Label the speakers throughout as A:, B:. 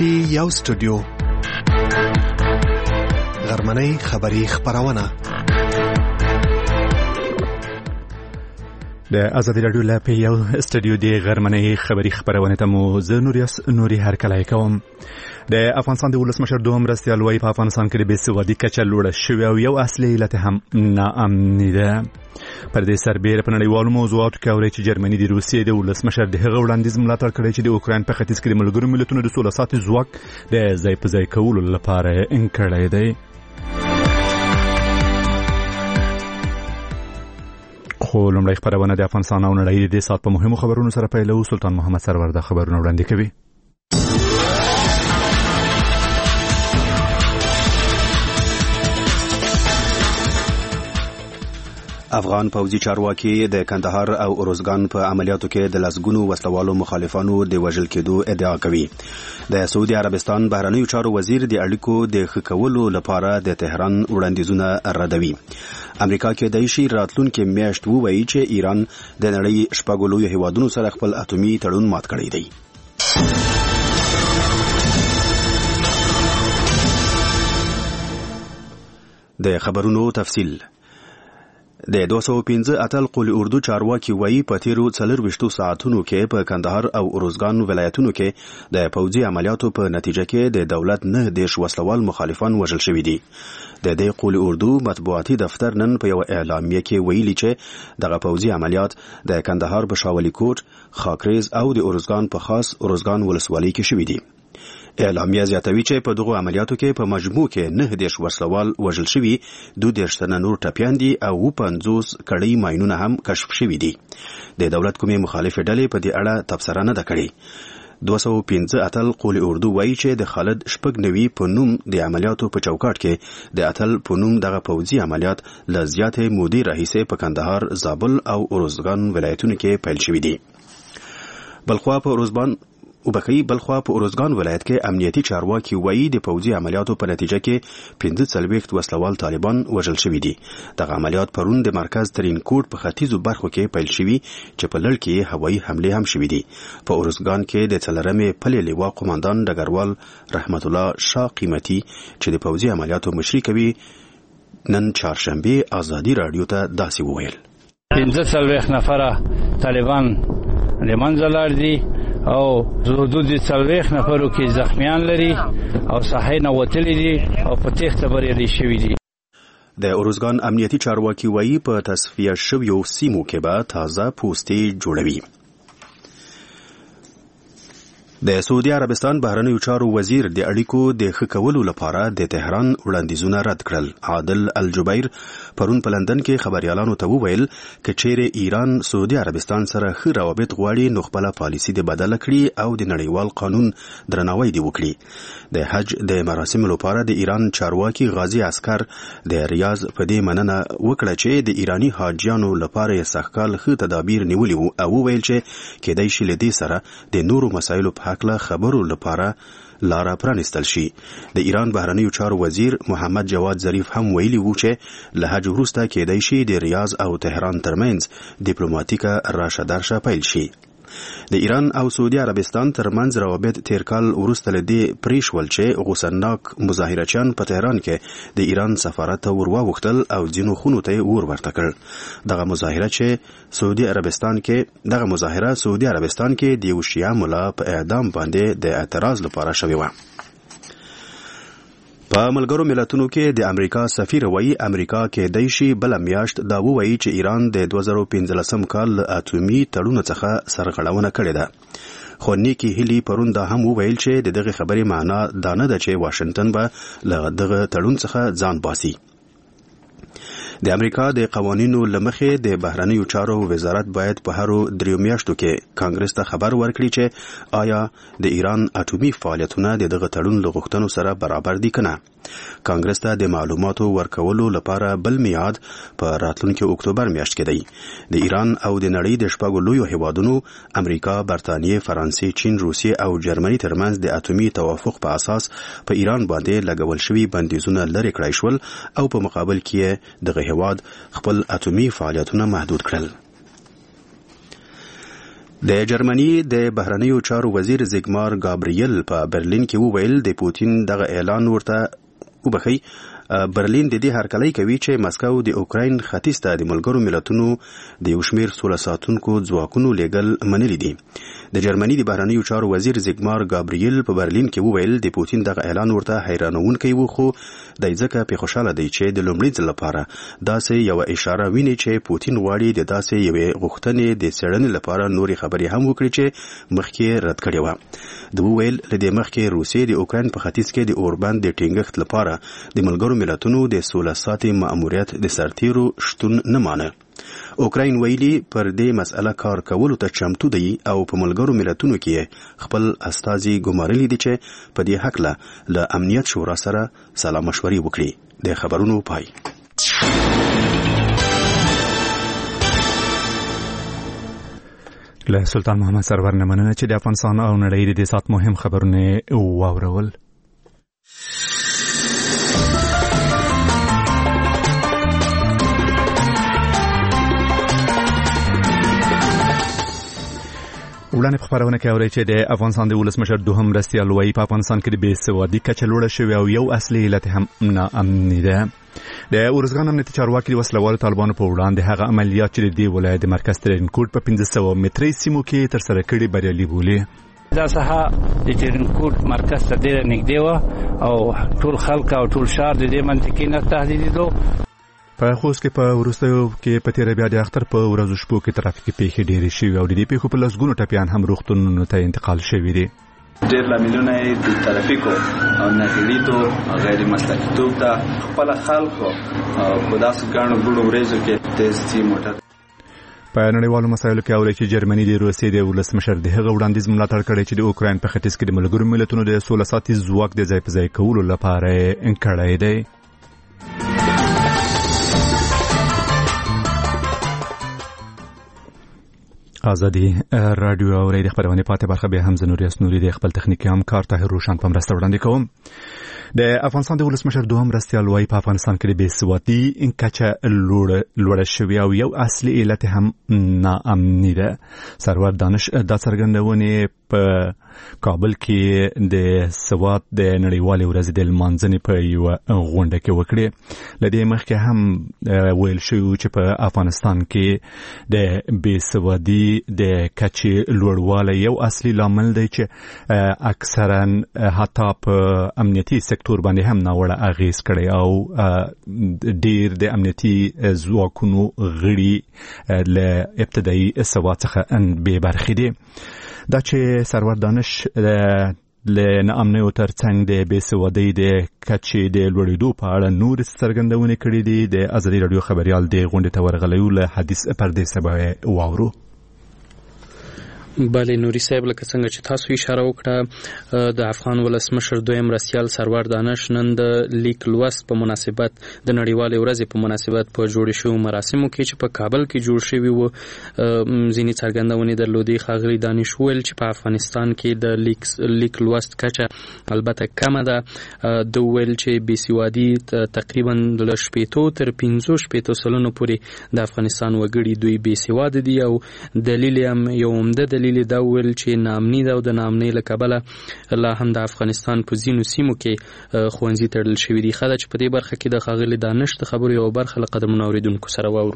A: دی یو سټوډیو غرمنۍ خبری خبرونه
B: د ازادي رادیو لپاره یو سټوډیو دی غرمنۍ خبری خبرونه ته مو زه نوري هر کله کوم. د افغانستان د ولسمشر دوهم مرستیال وايي په افغانستان کې د بېسوادي کچه لوړه شوې او یو اصلي علت هم ناامني ده. پر دې سربېره په نړیوالو موضوعاتو کې اوري چې جرمني د روسیې د ولسمشر د هغه وړاندیز ملاتړ کړی چې د اوکراین په ختیځ کې د ملګرو ملتونو د سوله ساتي ځواک د ځای په ځای کولو لپاره انکړی دی. خو لومړی خبرونه د افغانستان او نړۍ د سات په مهمو خبرونو سره پیلو. سلطان محمد سرور د خبرونه وړاندې کوي.
C: افغان پوځي چارواکي د کندهار او اروزګان په عملیاتو کې د لسګونو وسلوالو مخالفانو د وژل کېدو ادعا کوي. د سعودي عربستان بهرنیو چارو وزیر د اړیکو د ښه کولو لپاره د تهران وړاندیزونه ردوي. امریکا کې د شي راتلونکي میاشت ووایي چې ایران د نړۍ شپږ لویو هیوادونو سره خپل اټومي تړون مات کړی دی. د خبرونو تفصیل. د 215 اتل قول اردو چارواکي وایي په تیرو 24 ساعتونو کې په کندهار او اروزګان ولایتونو کې د پوځي عملیاتو په نتیجه کې د دولت 9 وسلوال مخالفان وژل شوي دي. د دې قول اردو مطبوعاتي دفتر نن په یو اعلامیه کې ویلي چې دغه پوځي عملیات د کندهار په شاولي کوټ، خاکریز او د اروزګان په خاص اروزګان ولسوالۍ کې شوي دي. اعلامیه زیاتوي چې په دغه عملیاتو کې په مجموع کې 9 وسلوال وژل شوي، 22 تنه نور ټپیان دي او 50 کړۍ ماینونه هم کشف شوي دي. د دولت کومې مخالفې ډلې په دې اړه تبصره نه ده کړې. 215 اتل قول اردو وایي چې د خالد شپږنوي په نوم د عملیاتو په چوکاټ کې د اتل په نوم دغه پوځي عملیات له زیاتې مودې راهیسې په کندهار، زابل او اروزګان ولایتونو کې پیل شوي دي. بلخوا په اروزګان ولایت کې امنیتي چارواکي وایي د پوځي عملیاتو په نتیجه کې 45 وسلوال طالبان وژل شوي دي. دغه عملیات پرون د مرکز ترین کوټ په ختیځو برخو کې پیل شوي چې په لړ کې هوایي حملې هم شوي دي. په اروزګان کې د څلرمې پلې لواء قوماندان ډګروال رحمت الله شاه قیمتي چې د پوځي عملیاتو مشري کوي نن چهارشنبه ازادي رادیو ته داسې وویل:
D: 45 نفره طالبان لمنځه لاړ دي او حدود 40 نفرو کې زخمیان لري او صحه نه وتلي دي او په تخته بریالي شوي دي.
C: د اروزګان امنیتي چارواکي وایي په تصفیه شویو سیمو کې به تازه پوستې جوړوي. د سعودي عربستان بهرنیو چارو وزیر د اړیکو د ښه کولو لپاره د تهران وړاندیزونه رد کړل. عادل الجبیر پرون په لندن کې خبريالانو ته وویل چې چیرې ایران سعودي عربستان سره ښه روابط غواړي نو خپله پالیسي د بدله کړي او د نړیوال قانون درناوی دی وکړي. د حج د مراسمو لپاره د ایران چارواکي غازی عسکر د ریاض په دې مننه وکړه چې د ایرانی حاجیانو لپاره یې سخکال ښه تدابیر نیولي وو او وویل چې کېدای شي له دې سره د نورو مسایلو په حقله خبرو لپاره لاره پرانستل شي. د ایران بهرنیو چارو وزیر محمد جواد ظریف هم ویلي وو چې له حج وروسته کېدای شي د ریاض او تهران ترمنځ ډیپلوماټیکه راشه درشه پیل شي. د ایران او سعودي عربستان ترمنځ روابط تیر کال وروسته له دې پریښول چې غوسناک مظاهرچیان په تهران کې د ایران سفارت ته ورواوښتل او ځینو خونو ته ور ورته کړ. دغه مظاهره سعودي عربستان کې د یو شیعه ملا په اعدام باندې د اعتراض لپاره شوې وه. په ملګرو ملتونو کې د امریکا سفیر وایي امریکا کې د شي بل میاشت دا وایي چې ایران د 2015 کال اټومي تړون څخه سرغړونه کړې ده. خو نیکی هیلی پرون دا هم وویل چې دغه خبرې معنا دا نه ده چې واشنگټن به له دغه تړون څخه ځان باسي. د امریکا د قوانینو لمخې د بهرنیو چارو وزارت باید په هرو 3 میاشتو کې کانګرس ته خبر ورکړي چې آیا د ایران اټومي فعالیتونه دغه تړون له غوښتنو سره برابر دي کنه. کانګرس ته د معلوماتو ورکولو لپاره بل میعاد په راتلونکي اکتوبر میاشت کې دی. د ایران او د نړۍ د شپږ لویو هیوادونو امریکا، برتانیې، فرانسې، چین، روسیې او جرمني ترمنځ د اټومي توافق په اساس په ایران باندې لګول شوي بندیزونه لرې کړای شول او په مقابل کې دغه هیواد خپل اټومي فعالیتونه محدود کړل. د جرمني د بهرنیو چارو وزیر زیګمار ګابریل په برلین کې وویل د پوتین دغه اعلان ورته وبخي برلین د دې هرکلی کوي چې مسکو د اوکراین ختیځ ته د ملګرو ملتونو د یو شمېر سوله ساتونکو ځواکونو لیږل منلي دي. د جرمني د بهرنیو چارو وزیر زیګمار ګابریل په برلین کې وویل د پوتین دغه اعلان ورته حیرانونکی و، خو د ځکه په خوشاله دی چې د لومړي ځل لپاره داسې یو اشاره ویني چې پوتین غواړي د داسې یوې غوښتنې د څېړنې لپاره نورې خبرې هم وکړي چې مخکې رد کړې وه. د وویل لدې مخکې روسیې د اوکراین په ختیځ کې د اوربند د ټینګښت لپاره د ملګرو ملتونو د سوله ساتي مأموریت د سرتیرو شتون نه مانه. اوکراین ویلي پر دې مسأله کار کولو ته چمتو دی او په ملګرو ملتونو کې خپل استازي ګمارلي دي چې په دې هکله له امنیت شورا سره سلا مشورې وکړي. د خبرونو پای.
B: له سلطان محمد سرور نه مننه چې د افغانستان او نړۍ د سات مهم خبرونه واورول. وړاندې په خبرونه کې اورئ چې د افغانستان د ولسمشر دوهم مرستیال وایي په افغانستان کې د بې سوادي کچه لوړه شوې او یو اصلي علت هم ناامني ده. د ارزګان امنیتي چارواکي د وسلوالو طالبانو په وړاندې هغه عملیات چې د دې ولایت د مرکز ترینکوټ په 1500 متري سیمو کې ترسره کړي بریالي بولي.
D: دا ساحه د ترینکوټ مرکز ته ډېره نږدې وه او ټول خلک او ټول ښار د دې منطقې نه تهدیدېدو.
B: په خوست کې په وروستیو کې په تېره بیا د اختر په ورځو شپو کې ترافیکي پیښې ډېرې شوي او د دې پیښو په لسګونو ټپیان هم روغتونونو ته انتقال شوي دي.
E: ډېر لاملونه یې د ترافیکو او ناهیلیتو او غیر مسلکیتوب ته خپله خلکو په داسې ګڼو ګوڼو ورځو کې تیز تي موټر.
B: په نړیوالو مسایلو کې اورئ چې جرمني د روسیې د ولسمشر د هغه وړاندیز ملاتړ کړی چې د اوکراین په ختیځ کې د ملګرو ملتونو د سوله ساتي ځواک د ځای په ځای کولو لپاره کړی دی. آزادي رادیو او د خبرونه پاتې برخه به هم زنوري اسنوري د خپل تخنیکی همکار طاهر روشن په مرسته وړاندې کوم. د افغانستان د ولسمشر دوهم مرستیال وایي په افغانستان کې د بې سوادي کچه لوړه شوې او یو اصلي علت هم ناامني ده. سرور دانش دا څرګندونې په کابل کې د سواد د نړیوالې ورځې د لمانځنې په یوه غونډه کې وکړې. له دې مخکې هم ویل شوي چې په افغانستان کې د بې سوادي د کچې لوړوالی یو اصلي لامل دی چې اکثرا حتی په امنیتي سکتور باندې هم ناوړه اغیز کړی او ډیر د امنیتي ځواکونو غړي له ابتدایي سواد څخه بې برخې دي. دا چې سرور دانش له ناامنیو ترڅنګ د بې سوادۍ د کچې د لوړېدو په اړه نور څرګندونې کړې دي. د ازادي راډیو خبریال د غونډې ته ورغلی له حدیث پردې سبا واورو.
F: بله نوري صاحب لکه څنګه چې تاسو اشاره وکړه د افغان ولسمشر دویم مرستیال سرور دانش نن د لیک لوست په مناسبت د نړیوالې ورځې په مناسبت په جوړ شوو مراسمو کې چې په کابل کې جوړ شوي وو ځینې څرګندونې درلودې. ښاغلي دانش وویل چې په افغانستان کې د لیک لوست کچه البته کمه ده. د وویل چې بېسوادي تقریبا له 15 تر 15 سلنو پورې د افغانستان وګړي دوی بېسواده دي او دلیل هم یو عمده دلیل دا ویل چې ناامني ده او د ناامنۍ له کبله لا هم د افغانستان په ځینو سیمو کې ښوونځي تړل شوي دي. ښه ده چې په دې برخه کې د ښاغلي دانش د خبرو یوه برخه له قدرمنو اورېدونکو سره واورو.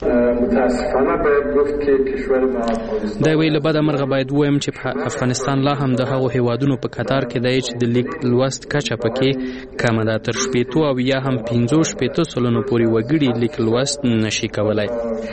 F: دا ویل له بده مرغه باید ووایم چې افغانستان لا هم د هغو هیوادونو په کتار کې دی چې د لیک لوست کچه پکې کمه ده. تر 15 او یا هم 15 سلنو پورې وګړي لیک لوست نشي کولای.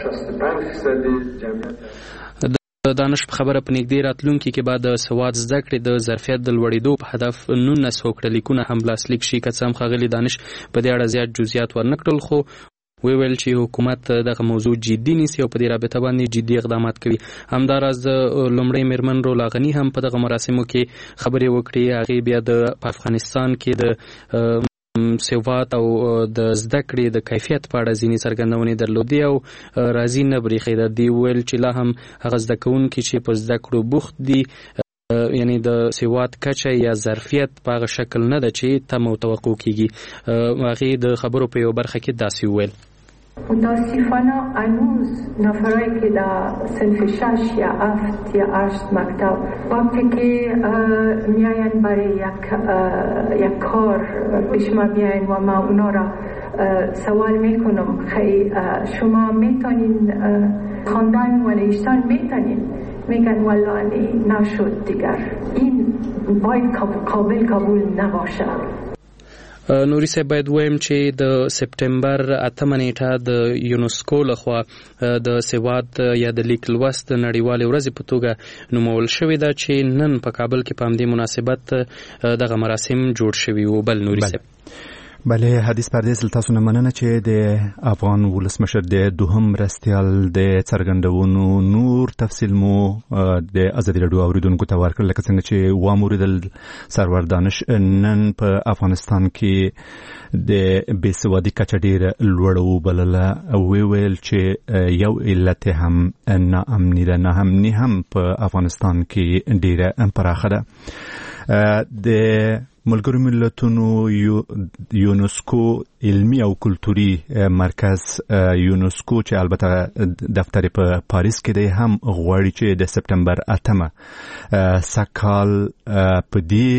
F: دانش په خبره په نږدې راتلونکي کې بعد د سواد زده کړې د ظرفیت د لوړېدو په هدف 19 کړلیکونه هم لاسلیک شي. که څه هم ښاغلي دانش په دې اړه زیات جزئیات ورنکړل، خو ویل چې حکومت دغه موضوع جدي نیسي او په دې رابطه باندې جدي اقدامات کوي. همداراز د لومړۍ میرمن رولا غني هم په دغه مراسمو کې خبرې وکړې. هغې بیا د افغانستان کې د سواد او د زده کړې د کیفیت په اړه ځینې څرګندونې درلودې او راضي نه برېښېده. دی ویل چې لا هم هغه زده کوونکي چې په زده کړو بوخت دي یعنی د سواد کچه یا ظرفیت په هغه شکل نه ده چې تمه او توقع کېږي. هغې د خبرو په یو برخه کې داسې وویل.
G: متاسفانه هنوز نفرایی که در صنف 6 یا 7 یا 8 مکتب وقتی که میاین برای یک کار پیش ما بیاین و ما اونا را سوال میکنم خیلی شما میتونین خواندن و نوشتن میتونین، میگن والله نشد دیگر. این باید قابل نباشه.
F: نوري صاحب باید وایم چې د سپټمبر 8 نیټه د یونسکو لخوا د سواد یا د لیک لوست نړیوالې ورځې په توګه نومول شوې ده چې نن په کابل کې په همدې مناسبت دغه مراسم جوړ شوي وو. بل نوري صاحب
B: بله حدیث پردیس تاسو نه مننه چې د افغان ولسمشر د دوهم مرستیال د څرګندونو نور تفصیل مو د ازادي راډیو اوریدونکو ته ورکړل، لکه څنګه چې واموریدل سرور دانش نن په افغانستان کې د بېسوادي کچه ډېره لوړه وبلله او ویل چې یو علت هم ناامني ده. ناامني هم په افغانستان کې ډېره پراخه ده. د ملګرو ملتونو یونسکو علمی او کلتوري مرکز یونسکو چې البته دفتر په پاریس کې دی هم غواړي چې د سپټمبر 8 سکال په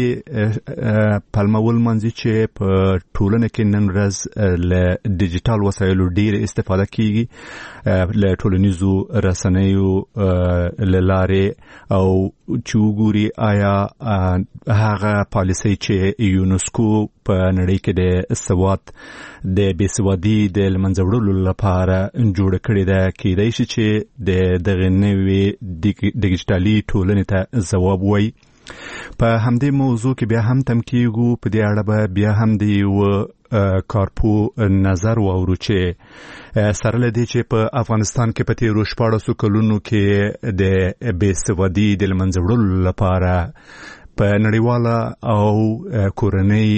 B: دې پلمول منځي چې په ټولنه کې نن ورځ له ډیجیټل وسایلو ډېر استفاده کیږي، له ټولنیزو رسنیو له لارې او چې وګوري آیا هغه پالیسي چې یونسکو په نړۍ کې د سواد د بېسوادي د لمنځه وړلو لپاره جوړه کړې ده، کېدای شي چې د دغه نوې ډیجیټالي ټولنې ته ځواب وایي. په همدې موضوع کې بیا هم تم کېږو، په دې اړه به بیا هم د یو کارپو نظر واورو چې سره له دې چې په افغانستان کې په تېرو 14 کلونو کې د بېسوادي د لمنځه وړلو لپاره په نړیواله او کورنۍ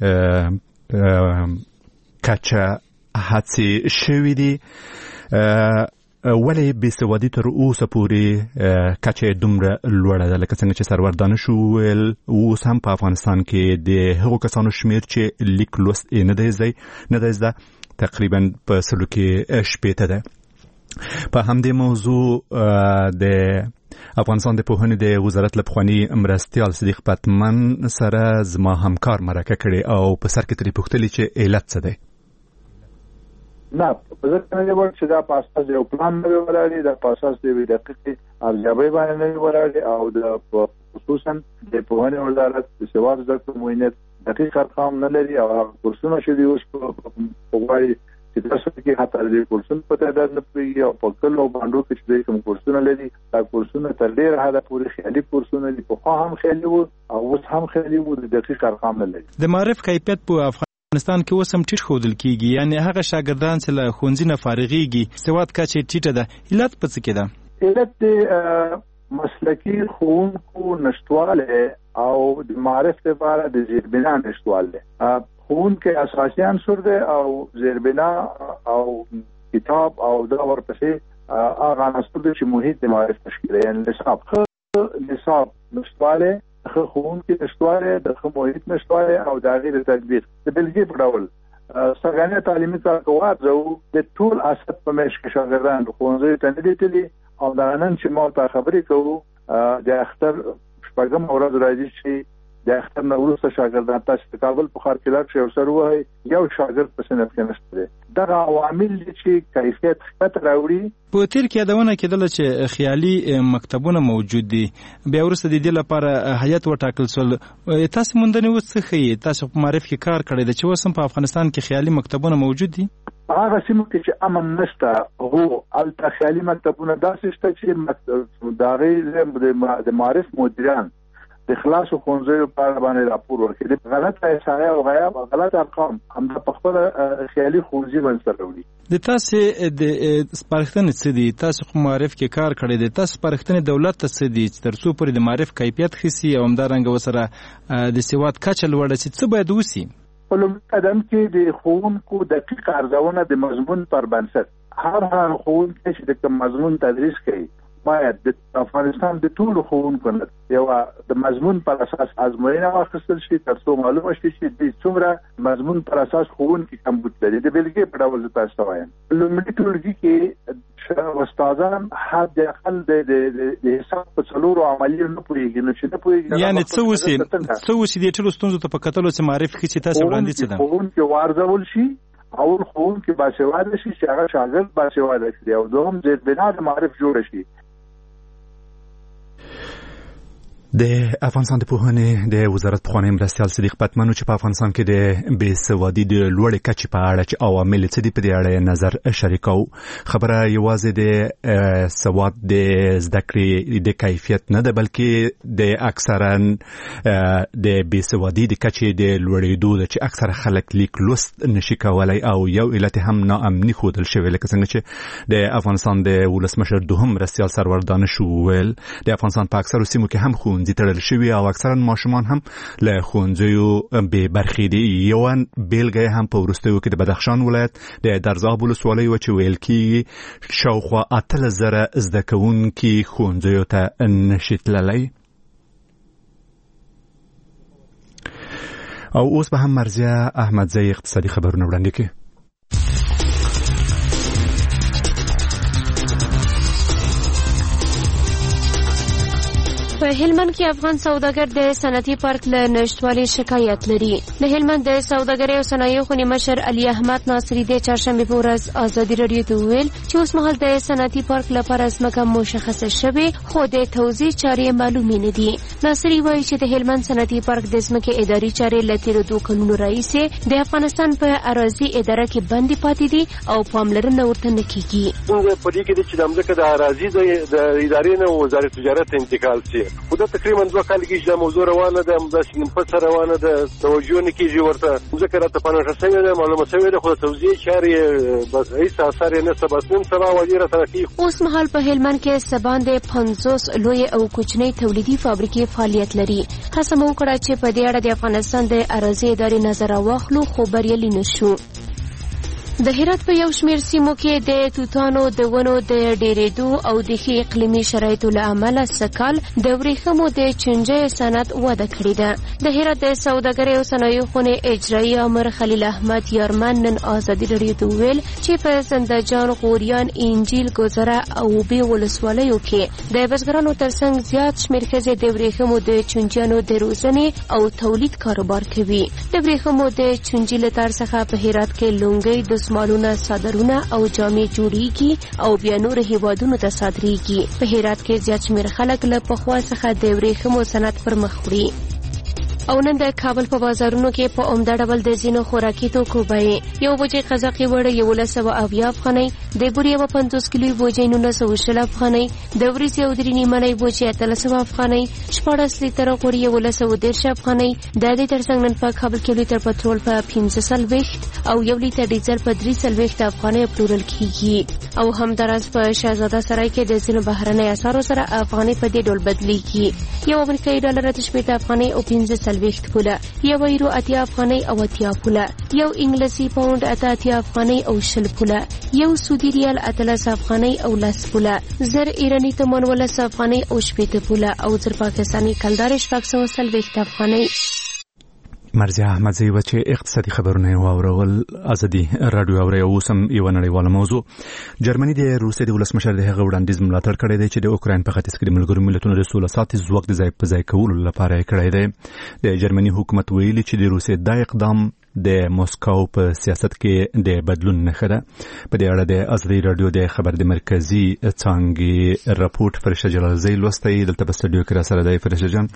B: کچه هڅې شوې دي، ولې بېسوادي تر اوسه پورې کچه دومره لوړه ده؟ لکه څنګه چې سرور دانش وویل اوس هم په افغانستان کې د هغو کسانو شمیر چې لیک لوست یې نه دی زده تقریبا په 100 کې 80 ده. په همدې موضوع د افغانستان د پوهنې د وزارت له پخواني مرستیال صدیق پتمن سره زما همکار مرکه کړې او په سر کې ترې پوښتلې چې علت څه دی.
H: نه په ځکه نه وایي چې دا په اساس یو پلان نه ولاړ دی، دا په اساس د دقیقې ارزیابۍ باندې نه ولاړ دی او د خصوصا د پوهنې وزارت د سواد زده کړو معاینات دقیق ارقام نه لري او هغه کورسونه چې دی اوس په غواړي چې تاسو کې حتی د کورسونو په تعداد نه پوهیږي او په کلو باندې چې کوم کورسونه لري دا کورسونه تر ډېر حده پورې خیالي کورسونه دي، په خو هم خیالي وو او اوس هم خیالي وو، د دقیق ارقام نه لري. د معرف کیفیت په افغانستان کې اوس هم ټیټ ښودل کیږي، یعنی هغه شاګردان چې له ښوونځي نه فارغېږي سواد کچه ټیټه ده. علت په څه کې ده؟ علت د مسلکي ښوونکو نشتواله او د معرف لپاره د زیربنا نشتواله. ښوونکی اساسي عنصر دی او زیربنا او کتاب او دا ورپسې هغه عناصر دي چې محیط د معرف تشکیل کوي. یعنی نصاب نشتواله، ښوونکی نشتواله، د محیط نشتواله او د غیر تطبیق د بلګي په ډول سرګانه تعلیمي کارکوات زو د ټول اساس په مېش کې شاګردان د ښوونځي ته نه دي او دا نن چې ما ته خبرې کوو د اختر شپږم ورځ راځي چې د اختر نه وروسته شاګردان تاسو د کابل په ښار کې لاړ شئ او سره وایي یو شاګرد په صنف کې نشته دی. دغه عوامل دي چې کیفیت ښکته راوړي. په تیر کې یادونه کېدله چې خیالي مکتبونه موجود دي، بیا وروسته د دې لپاره هیئت وټاکل شول. تاسو موندنې اوس څه ښیي؟ تاسو په معرف کې کار کړی دی چې اوس هم په افغانستان کې خیالي مکتبونه موجود دي؟ هغه سیمه کې چې امن نشته هو الته خیالي مکتبونه داسې شته چې د هغې د معرف مدیران د خلاص ښوونځیو په اړه باندې راپور ورکړي، غلط احصایه او غیاب غلط ارقام هم د خپل خیالي ښوونځي باندې راوړي. د تاسو د سپارښتنې څه دي؟ تاسو خو معرف کې کار کړی دی، تاسو سپارښتنې دولت ته څه دي چې تر څو پورې د معرف کیفیت ښه سي او همدارنګه ورسره د سواد کچه لوړه سي؟ څه باید وسي؟ په لومړي قدم کې د ښوونکو دقیق ارزونه د مضمون پر بنسټ هر ښوونکی چې د کوم مضمون تدریس کوي باید د افغانستان د ټولو ښوونکو نه یو د مضمون پر اساس ازموینه واخیستل شي ترڅو معلومه شي چې د څومره مضمون پر اساس ښوونکي کمبود لري. د بلګې په ډول تاسو ته وایم لومړي ټولګي کې استادان حد اقل د حساب په څلورو عملیو نه پوهیږي، نو چې نه پوهیږي
I: یعنی څه وسی د ټولو ستونزو ته په کتلو چې معرفي کړي چې تاسو وړاندې څه ده
H: ښوونکي وارزول شي او ښوونکي باسواده شي چې هغه شاګرد باسواده شي او دوهم د بنا د معرف جوړ شي.
B: د افغانستان د پوهنې د وزارت پخوانی مرستیال صدیق پتمن چې په افغانستان کې د بېسوادي د لوړې کچې په اړه چې عوامل څه دي په دې اړه نظر شریکو. خبره یوازې د سواد د زده کړې د کیفیت نه ده بلکې د اکثرا د بېسوادي د کچې د لوړېدو ده چې اکثره خلک لیک لوست نشي کولای او یو علت هم ناامني ښودل شوی لکه څنګه چې د افغانستان د ولسمشر دوهم مرستیال سرور دانش وویل د افغانستان په اکثرو سیمو کې هم ښوونځي تړل شوي او اکثرا ماشومان هم له ښوونځیو بې برخې دي. یو بیلګه هم په وروستیو کې د بدخشان ولایت د درزاب ولسوالۍ وه چې ویل کېږي شاوخوا 8000 زده کوونکي ښوونځیو ته نشي تللی. او اوس به هم مرزیه احمدزی اقتصادي خبرونه وړاندې کړي.
J: په هلمند کې افغان سوداګر د صنعتي پارک له نشټوالي شکایت لري. د هلمند د سوداګرۍ او صنایعو خونې مشر علي احمد ناصري د چهارشنبې په ورځ ازادي راډیو ته وویل چې اوس مهال د صنعتي پارک لپاره ځمکه مشخصه شوې خو د توزیع چارې معلومې نه دي. ناصري وایي چې د هلمند صنعتي پارک د ځمکې اداري چارې له تېرو 2 کلونو راهیسې د افغانستان په اراضي اداره کې بندي پاتې دي او پاملرنه ورته نه کېږي.
K: څنګه په دې کې چې د ځمکې د اراضي د ادارې نه وزارت تجارت انتقال شي خو دا تقریبا 2 کال کې دا موضوع روانه ده، دا سیمپل روانه ده، توجه نه کیږي ورته ځکه راته پنځه شوی ده معلومه شوی ده خو توزیع چارې بس هیڅ اثر نه سبسنم سبا وزیر ترقی.
J: اوس مهال په هلمند کې سباندې 50 لوی او کوچنی تولیدي فابریکې فعالیت لري. هڅه مو وکړه چې په دې اړه د افغانستان د اراضي ادارې نظر واخلو خو بریالي نشو. د هرات په یو شمیر سیمو کې د توتانو د ونو د ډېرېدو او د ښې اقلیمي شرایطو له امله سږکال د ورېښمو د چینجیو صنعت وده کړې ده. د هرات د سوداګرۍ او صنایعو خونې اجرایي آمر خلیل احمد یارمن نن ازادي راډیو ته وویل چې په زندهجان، غوریان، انجیل، ګوزره او اوبې ولسوالیو کې د بزګرانو ترڅنګ زیات شمېر ښځې د ورېښمو د چینجیانو د روزنې او تولید کاروبار کوي. د ورېښمو د چینجي له تار څخه په هرات کې لونګۍ د مالونه صادرونه او جامې جوړیږي او بیا نور هیوادونو ته صادریږي. په هرات کې زیات شمېر خلک له پخوا څخه د ورېښمو صنعت پر مخ وړي. او نن د کابل په بازارونو کې په عمده ډول د ځینو خوراکي توکو بیې یو بوجۍ قزاقي وړه 1180 افغانۍ، د بورې یوه 50 کیلوي بوجۍ 1920 افغانۍ، د وریځې یو 3 نیمنۍ بوجۍ 1300 افغانۍ، 14 لیتره غوړي 1110 افغانۍ. د دې ترڅنګ نن په کابل کې لیتر پټرول په 15 او 1 لیتر ډیزل په 3 افغانۍ پلورل کیږي. او همداراز په شهزاده سرای کې د ځینو بهرنۍ اسعارو سره افغانۍ په دې ډول بدلیږي. یو امریکایي ډالر 18 افغانۍ او 15 پوله، یو یورو 80 افغانۍ او 80 پوله، یو انګلیسي پاوند 80 افغانۍ او 20 پوله، یو سعودي ریال 13 افغانۍ او 10 پوله، زر ایرانی تومان 12 افغانۍ او 18 پوله او زر پاکستاني کلدار 430 افغانۍ.
B: مرزیه احمدزی و چې اقتصادي خبرونه واورول. ازادي راډیو اوري اوس هم یو نړیواله موضوع. جرمني د روسیې د ولسمشر د هغه وړاندیز ملاتړ کړی دی چې د اوکراین په ختیځ کې د ملګرو ملتونو د سوله ساتي ځواک د ځای په ځای کولو لپاره کړی دی. د جرمني حکومت ویلي چې د روسیې دا اقدام د موسکو په سیاست کې د بدلون نښه ده. په دې اړه د ازادي راډیو د خبر د مرکزی څانګې راپورټ فرشته جلالزی لوستی. دلته په سټوډیو کې را سره دی فرشته جان.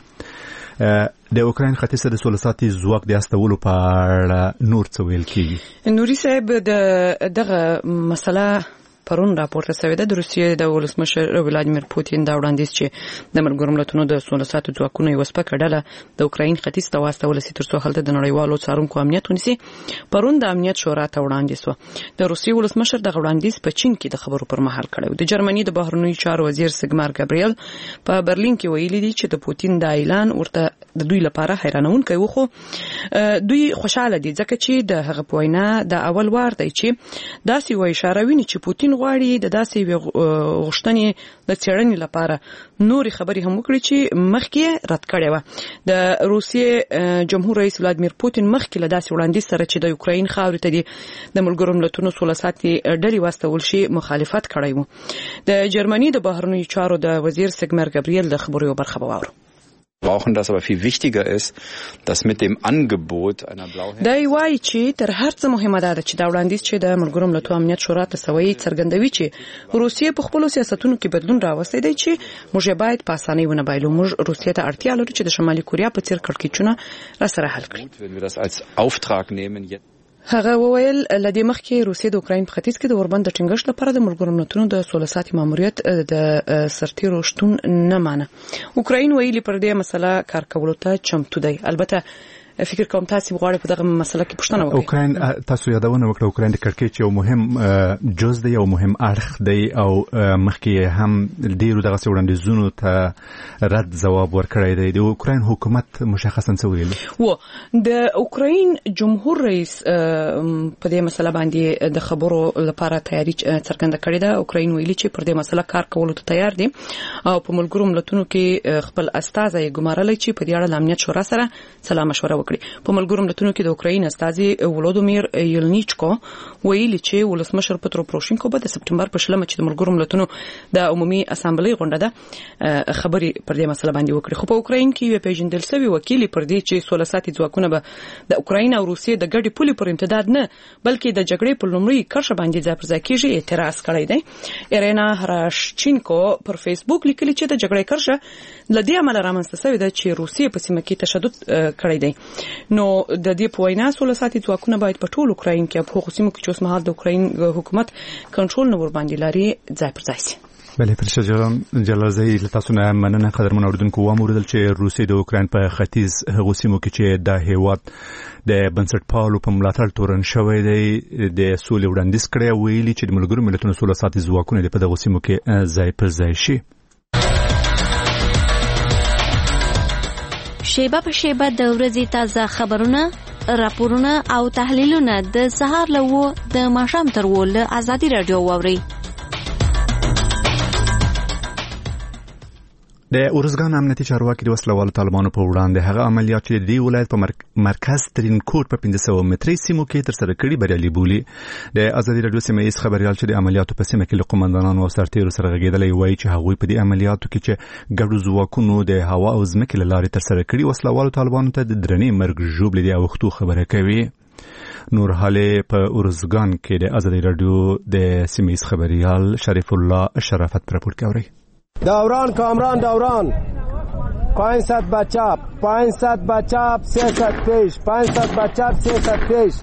B: د اوکراین ختیځ د سوله ساتي ځواک د استولو په اړه نور څه ویل کیږي؟
L: نوري صاحب دغه مسله پرون راپورته شوې ده. د روسیې د ولسمشر ولادیمیر پوتین دا وړاندیز چې د ملګرو ملتونو د سوله ساتو ځواکونو یو سپکه ډله د اوکراین ختیځ ته واستول شي ترڅو هلته د نړیوالو څارونکو امنیت ونیسي. پرون د امنیت شورا ته وړاندیز و. د روسیې ولسمشر دغه وړاندیز په چین کې د خبرو پر مهال کړی و. د جرمني د بهرنیو چارو وزیر سیګمار ګابریل په برلین کې ویلي دي چې د پوتین د اعلان ورته د دوی لپاره حیرانونکی و، خو دوی خوشاله دي ځکه چې د هغه په وینا د اول وار دی چې داسې و اشاره ویني چې پوتین غواړي د داسې غوښتنې د څېړنې لپاره نورې خبرې هم وکړي چې مخکې رد کړې وه. د روسیې جمهور رئیس ولادیمیر پوتین مخکې له داسې وړاندیز سره چې د یوکراین خاورې ته د ملګرو ملتونو سوله ساتي ډلې واستول شي مخالفت کړی و. د جرمني د بهرنیو چارو د وزیر سیګمر گابریل د خبرو یو برخه واورو.
M: brauchen das aber viel wichtiger ist, dass mit dem Angebot einer Blauhelm
L: دا وایي چې تر هر څه مهمه ده چې دا وړاندیز چې د ملګرو ملتونو امنیت شورا ته سوی څرګندوي چې روسیې په خپل سیاستونو کې بدلون راوستي دی چې موږ باید په اسانۍ ونه بایلو. موږ روسیې ته اړتیا لرو چې د شمالي کوریا په څیر کړکېچونه را سره حل کړي.
M: wenn wir das als Auftrag nehmen.
L: هغه وویل لدې مخکې روسیې د اوکراین په ختیځ کې د اوربند د ټینګښت لپاره د ملګرو ملتونو د سوله ساتي ماموریت د سرتیرو شتون نه مانه. اوکراین ویلي پر دې مسله کار کولو ته چمتو دی. البته فکر کوم تاسو غواړئ په دغه مسله کې پوښتنه وکړئ.
B: اوکراین تاسو یادونه وکړه اوکراین د کړکېچ یو مهم جز دی او مهم اړخ دی او مخکې هم ډیرو دغه وړاندیزونو ته رد جواب ورکړی دی. د اوکراین حکومت مشخصا څه ویلي
L: و د اوکراین جمهور رئیس په دې مسله باندې د خبرو لپاره تیاری څرګنده کړې ده. اوکراین ویلي چې پر دې مسله کار کولو ته تیار دي او په ملګرو ملتونو کې خپل استازي ګمارلای چې په دې اړه د امنیت شورا سره سلا مشوره وکړي. په ملګرو ملتونو کې د اوکراین استازي ولودیمیر یلنیچکو ویلي چې ولسمشر پترو پروشینکو به د سپټمبر په شلمه چې د ملګرو ملتونو د عمومي اسامبلې غونډه ده خبري پر دې مسله باندې وکړي. خو په اوکراین کې یو پیژندل شوی وکیل پر دې چې سوله ساتي ځواکونه به د اوکراین او روسیې د ګډې پولې پر امتداد نه بلکې د جګړې په لومړي کرښه باندې ځای پر ځای کېږي اعتراض کړی دی. ایرینا هراشچینکو پر فیسبوک لیکلي چې د جګړې کرښه لدې عمل رامنځته شوې ده چې روسیې په سیمه کې تشدد کړی دی. نو د دې په وینا سوله ساتي ځواکونه باید په ټول اوکراین کې په هغو سیمو کې چې اوس مهال د اوکراین حکومت کنټرول نه ور باندې لري ځای پر ځای شي.
B: بله فرشته جلالزی تاسو نه مننه قدرمن اوریدونکو. واموردل چې روسیې د اوکراین په ختیځ هغو سیمو کې چې د هیواد د بنسټپالو په ملاتړ تورن شوی دی د سولې وړاندیز کړی ویلي چې د ملګرو ملتونو سوله ساتي ځواکونه په دغو سیمو کې ځای پر ځای شي.
J: شیبه په شیبه د ورځې تازه خبرونه، راپورونه او تحلیلونه د سهار له 9 د ماښام تر 10 له ازادي رادیو واورئ.
B: د اورزګان امنیتي چارواکي د وسلوالو طالبانو په وړاندې هغه عملیات چې د ولایت په مرکز ترینکوټ په 1500 متري سیمو کې تر سره کړي بریالي بولي. د ازادي رادیو سیمه ایز خبريال چې د عملیاتو په سیمه کې له قومندانانو او سرتیرو سره غږیدلې وایي چې هغوی په دې عملیاتو کې چې ګډو ځواکونو د هوا او ځمکې له لارې تر سره کړي وسلوالو طالبانو ته د درنې مرګ ژوبلې دی او وختو خبره کوي. نور حاله په اورزګان کې د ازادي رادیو د سیمه ایز خبريال شریف الله شرافت راپور کوي.
N: دوران کامران دوران 500 بچاب 500 بچاب 300 پیش 500 بچاب 300 پیش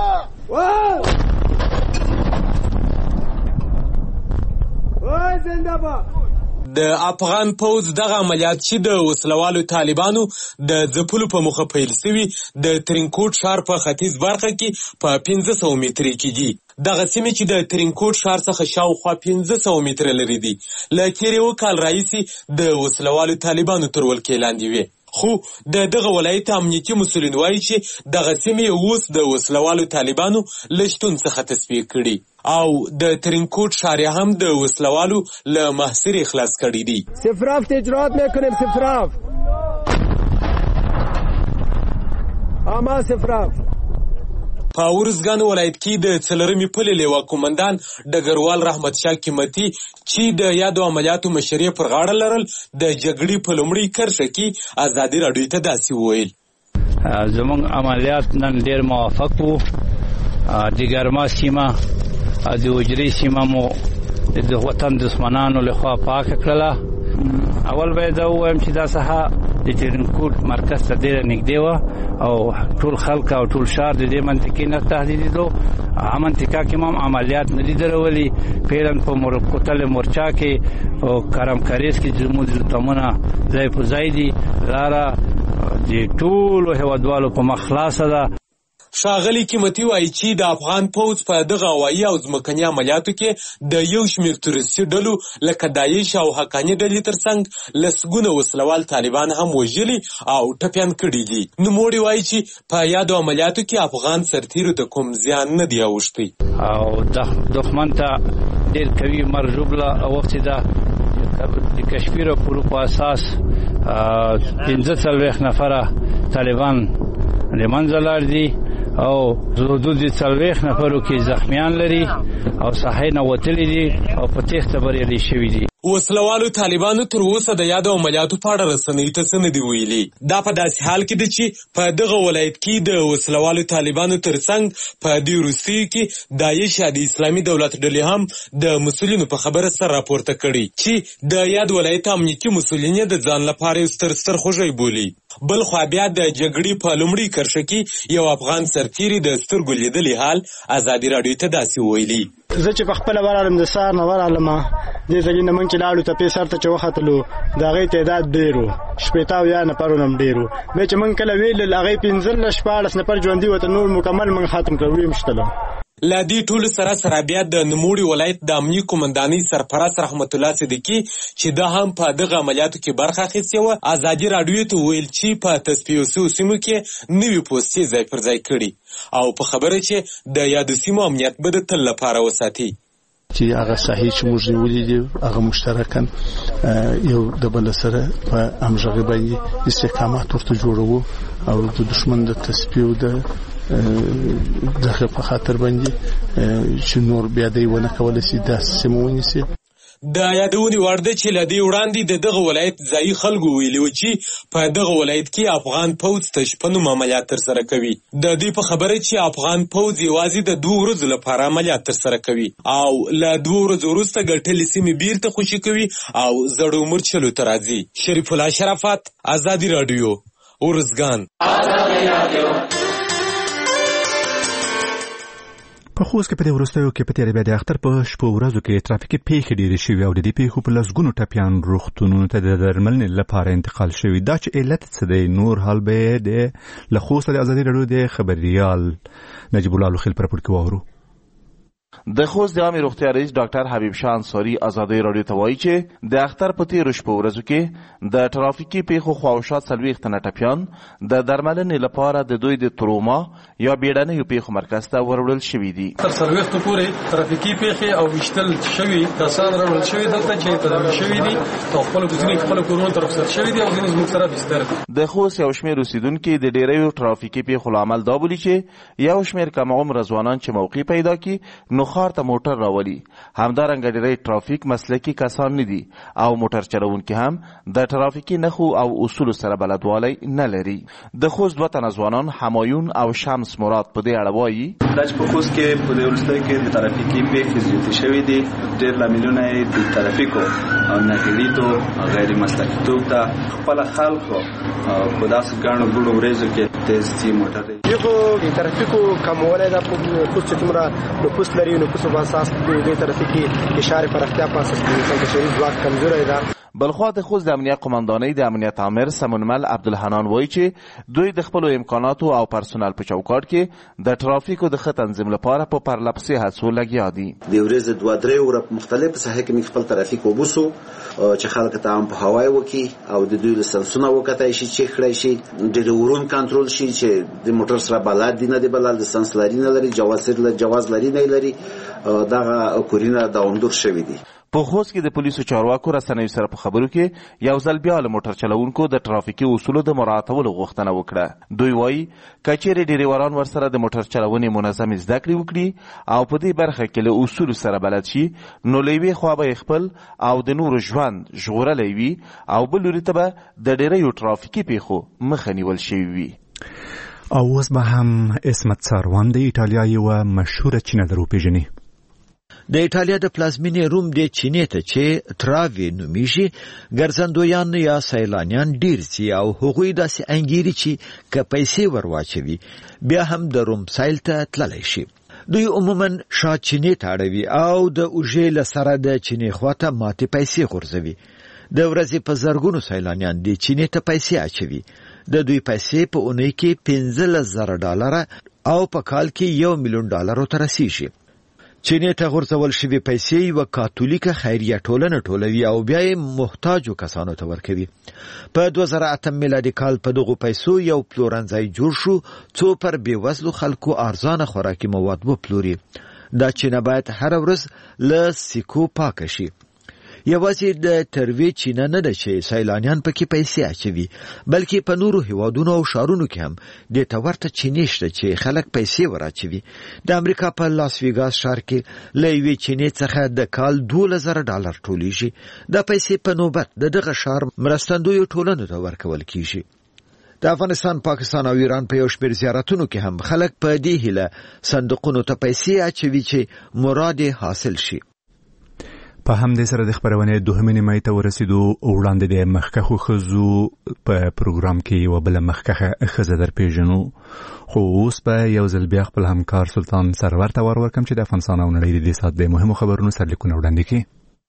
N: وای زنده باد.
O: د افغان پوز دغه عملیات چې د وسلوالو طالبانو د ځپلو په مخه پیل شوي د ترینکوټ ښار په ختیځ برخه کې په 1500 متري کې دي. دغه سیمې چې د ترینکوټ ښار څخه شاوخوا 1500 متره لري دي له تېر یو کال راهیسې د وسلوالو طالبانو تر ولکې لاندې وي. خو د دغه ولایت امنیتي مسؤلین وایي چې دغه سیمې اوس د وسلوالو طالبانو له شتون څخه تصفیه کړي او د ترینکوټ ښار هم د وسلوالو له محصرې خلاص کړي دي.
N: صفراف اجرات میکنیم صفراف اما صفراف.
O: په اورزګان ولایت کې د څلورمې پلې لیوا قومندان ډګروال رحمت شاه قیمتي چې د یادو عملیاتو مشري پر غاړه لرل د جګړې په لومړۍ کرښه کې ازادي راډیو ته داسې وویل.
D: زموږ عملیات نن ډېر موفق وو. د ګرما سیمه د وجري سیمه مو د وطن دښمنانو لخوا پاکه کړله. اول به دا وایم چې دا ساحه د ترینکوټ مرکز ته ډېره نږدې وه او ټول خلک او ټول ښار د دې منطقې نه تهدیدېدو. هغه منطقه کې هم عملیات نه دي درولي. فعلا په کوتل مورچا کې په کرم کاریز کې زموږ تمونه ځای په ځای دي. لاره د ټولو هېوادوالو په مخ خلاصه ده.
O: ښاغلي قیمتي وایي چې د افغان پوځ په دغه هوایي او ځمکني عملیاتو کې د یو شمېر تروریستي ډلو لکه داعش او حقاني ډلې ترڅنګ لسګونه وسلوال طالبان هم وژلي او ټپیان کړي دي. نوموړي وایي چې په یادو عملیاتو کې افغان سرتیرو ته کوم زیان نه دی اوښتی
D: او دښمن ته ډېر قوي مرجوبله وخت ده د کشفي راپورو په اساس 45 نفره طالبان له منځه لاړ دي او حدود 40 نفرو کې زخمیان لري او ساحې نه وتلي دي او په تېښته بریالي شوي دي.
O: وسلوالو طالبانو تر اوسه د یادو عملیاتو په اړه رسنیو ته څه نه دي ویلي. دا په داسې حال کې ده چې په دغه ولایت کې د وسلوالو طالبانو ترڅنګ په دې وروستیو کې داعش یا د اسلامي دولت ډلې هم د مسؤلینو په خبره سر راپورته کړي چې د یاد ولایت امنیتي مسؤلین د ځان لپاره یو ستر خوږی بولي. بل خوا بیا د جګړې په لومړۍ کرښه کې یو افغان سرتیری د سترګو لیدلي حال ازادي راډیو ته داسې ویلي.
P: زه چې په خپله ورغلم د سهار نه ورغلم دې ځایي نه موږ چې لاړو تپې سر ته چې وختلو د هغې تعداد ډېر و 80 نفرونه هم ډېر و. بیا چې موږ کله ویلل هغې 15-14 نفر ژوندي وته نور مکمل موږ ختم کړو ویې مشتله.
O: له دې ټولو سره بیا د نوموړي ولایت د امنیي قومندانۍ سرپرست رحمت الله صدیقي چې دا هم په دغه عملیاتو کې برخه اخیستې وه ازادي راډیو ته وویل چې په تصفیه شویو سیمو کې نوي پوستې ځای پر ځای کړي او په خبره چې د یادو سیمو امنیت به د تل لپاره وساتي.
Q: چې هغه ساحې چې موږ نیولې دي هغه مشترکاً یو د بل سره په همغږۍ باندې استحکامات ورته جوړوو او د دښمن د تصفیې د دغه په خاطر باندې چې نور بیا دی ونه کولای شي د سیمو ونیسي.
O: د یادونې وړ ده چې له دې وړاندې د دغه ولایت ځایي خلکو ویلي و چې په دغه ولایت کې افغان پوځ تشپنوم عملیات ترسره کوي. د دې په خبره چې افغان پوځ یوازې د 2 ورځو لپاره عملیات ترسره کوي او له 2 ورځو وروسته ګټلې سیمې بیرته خوشي کوي او زړو مرچلو ته راځي. شریف الله شرافت، ازادي راډیو، ارزګان.
B: په خوست کې په دې وروستیو کې په تېره بیا د اختر په شپو ورځو کې ترافیکي پیښې ډېرې شوي او د دې پیښو په لسګونو ټپیان روغتونونو ته د درملنې لپاره انتقال شوي. دا چې علت څه دی نور حال به د له خوسته د ازادي راډیو د خبریال نجیب الله لوخیل په راپور کې واورو.
R: د خوست د عامې روغتیا رئیس ډاکټر حبیب شاه انصاري ازادي راډیو ته وایي چې د اختر په تېرو شپو ورځو کې د ترافیکي پیښو خواوشا 40 تنه ټپیان د درملنې لپاره د دوی د تروما یا بیړنیو پیښو مرکز ته وروړل شوي دي.
S: تر 40 پورې ترافیکي پیښې او وشتل شوي کسان راوړل شوي دلته چې تداوي شوي دي او خپل کورونو ته رخصت شوي دي او زموږ سره بستر دي.
R: د خوست یو شمېر اوسیدونکي د ډېریو ترافیکي پیښو لامل دا بولي چې یو شمېر کم عمره ځوانان چې موقع پیدا کړي نو ښار ته موټر راولي. همدارنګه ډېری ترافیک مسلکي کسان نه دي او موټر چلوونکي هم د ترافیکي نښو او اصولو سره بلدوالی نه لري. د خوست 2 تنه ځوانان همایون او شمس مراد په دې اړه وایي
E: دا چې په خوست کې په دې وروستیو کې د ترافیکي پیښې زیاتې شوې دي. ډېر لاملونه یې د ترافیکو او ناهیلیتو غیر مسلکیتوب ته خپله خلکو په داسې ګڼو ګوڼو ورځو کې تیزې موټر
N: دغه ترافیکو کموالی دا په خوست چې دومره نفوس لري نفوسو په اساس د ترافیکي اشارې پراختیا په اساس د بشري ځواک کمزوری ده.
R: بلخوا د خوست د امنیت قومندانۍ د امنیت عامر سمونمل عبدالحنان وایي چې دوی د خپلو امکاناتو او پرسونل په چوکاټ کې د ترافیکو د ښه تنظیم لپاره په پرلپسې هڅو لګیا دي.
T: د ورځې 2-3 ورځې په مختلفو ساحو کې موږ خپل ترافیک وبوسو چې خلک ته هم په هوای وکي او د دوی لسنسونه وکتای شي چې کړی شي د ورون کنټرول شي چې د موټر سره بلد دي نه دی بلد لسنس لري نه لري جواز لري نه لري دغه کورینه دوامدار شوی دي.
R: په خوست کې د پولیسو چارواکو رسنیو سره په خبرو کې یو ځل بیا له موټر چلوونکو د ترافیکي اصولو د مراعاتولو غوښتنه وکړه. دوی وایي که چیرې ډریوران ورسره د موټر چلونې منظمې زده کړې وکړي او په دې برخه کې له اصولو سره بلد شي نو له یوې خوا به خپل او د نورو ژوند ژغورلی وي او بل لوري ته به د ډېریو ترافیکي پیښو مخه نیول شوي وي.
B: او اوس به هم اسمت ساروان د ایټالیا یوه مشهوره چینه وپېژني.
U: د ایټالیا د پلازمینې روم د چینې ته چې تراوی نومیږي ګرځندویان یا سیلانیان ډیر سي او هغوی داسې انګیري چې که پیسې ورواچوي بیا هم د روم سایل ته تللی شي. دوی عموما شا چینې ته اړوي او د اوږې له سره د چینې خواته ماتې پیسې غورځوي. د ورځې په زرګونو سیلانیان د چینې ته پیسې اچوي. د دوی پیسې په اونۍ کې $15,000 او په کال کې $1,000,000 ته رسیږي. چینې ته غورځول شوي پیسې یوه کاتولیکه خیریه ټولنه ټولوي او بیا یې محتاجو کسانو ته ورکوي. په 2008 میلادي کال په دغو پیسو یو پلورنځی جوړ شو څو پر بېوزلو خلکو ارزانه خوراکي مواد وپلوري. دا چینه باید هر ورځ له سیکو پاک شي. یوازې د ترویج چینه نه ده چې سیلانیان پکې پیسې اچوي، بلکې په نورو هیوادونو او شهرونو کې هم دې ته ورته چینې شته چې خلک پیسې وراچوي. د امریکا په لاس ویګاس ښار کې له یوې چینې څخه د کال $12,000 ټولیږي. دا پیسې په نوبت د دغه ښار مرستندویو ټولنو ته ورکول کیږي. د افغانستان، پاکستان او ایران په یو شمېر زیارتونو کې هم خلک په دې هیله صندوقونو ته پیسې اچوي چې مراد حاصل شي.
B: په همدې سره د خبرونې دوهمې نیمایي ته ورسېدو. وړاندې د مخکښو ښځو په پروګرام کې یوه بله مخکښه ښځه درپېژنو، خو اوس به یو ځل بیا خپل همکار سلطان سرور ته ور ورکړم چې د افغانستان او نړۍ د دې ساعت د مهمو خبرونو سرلیکونه وړاندې کړي.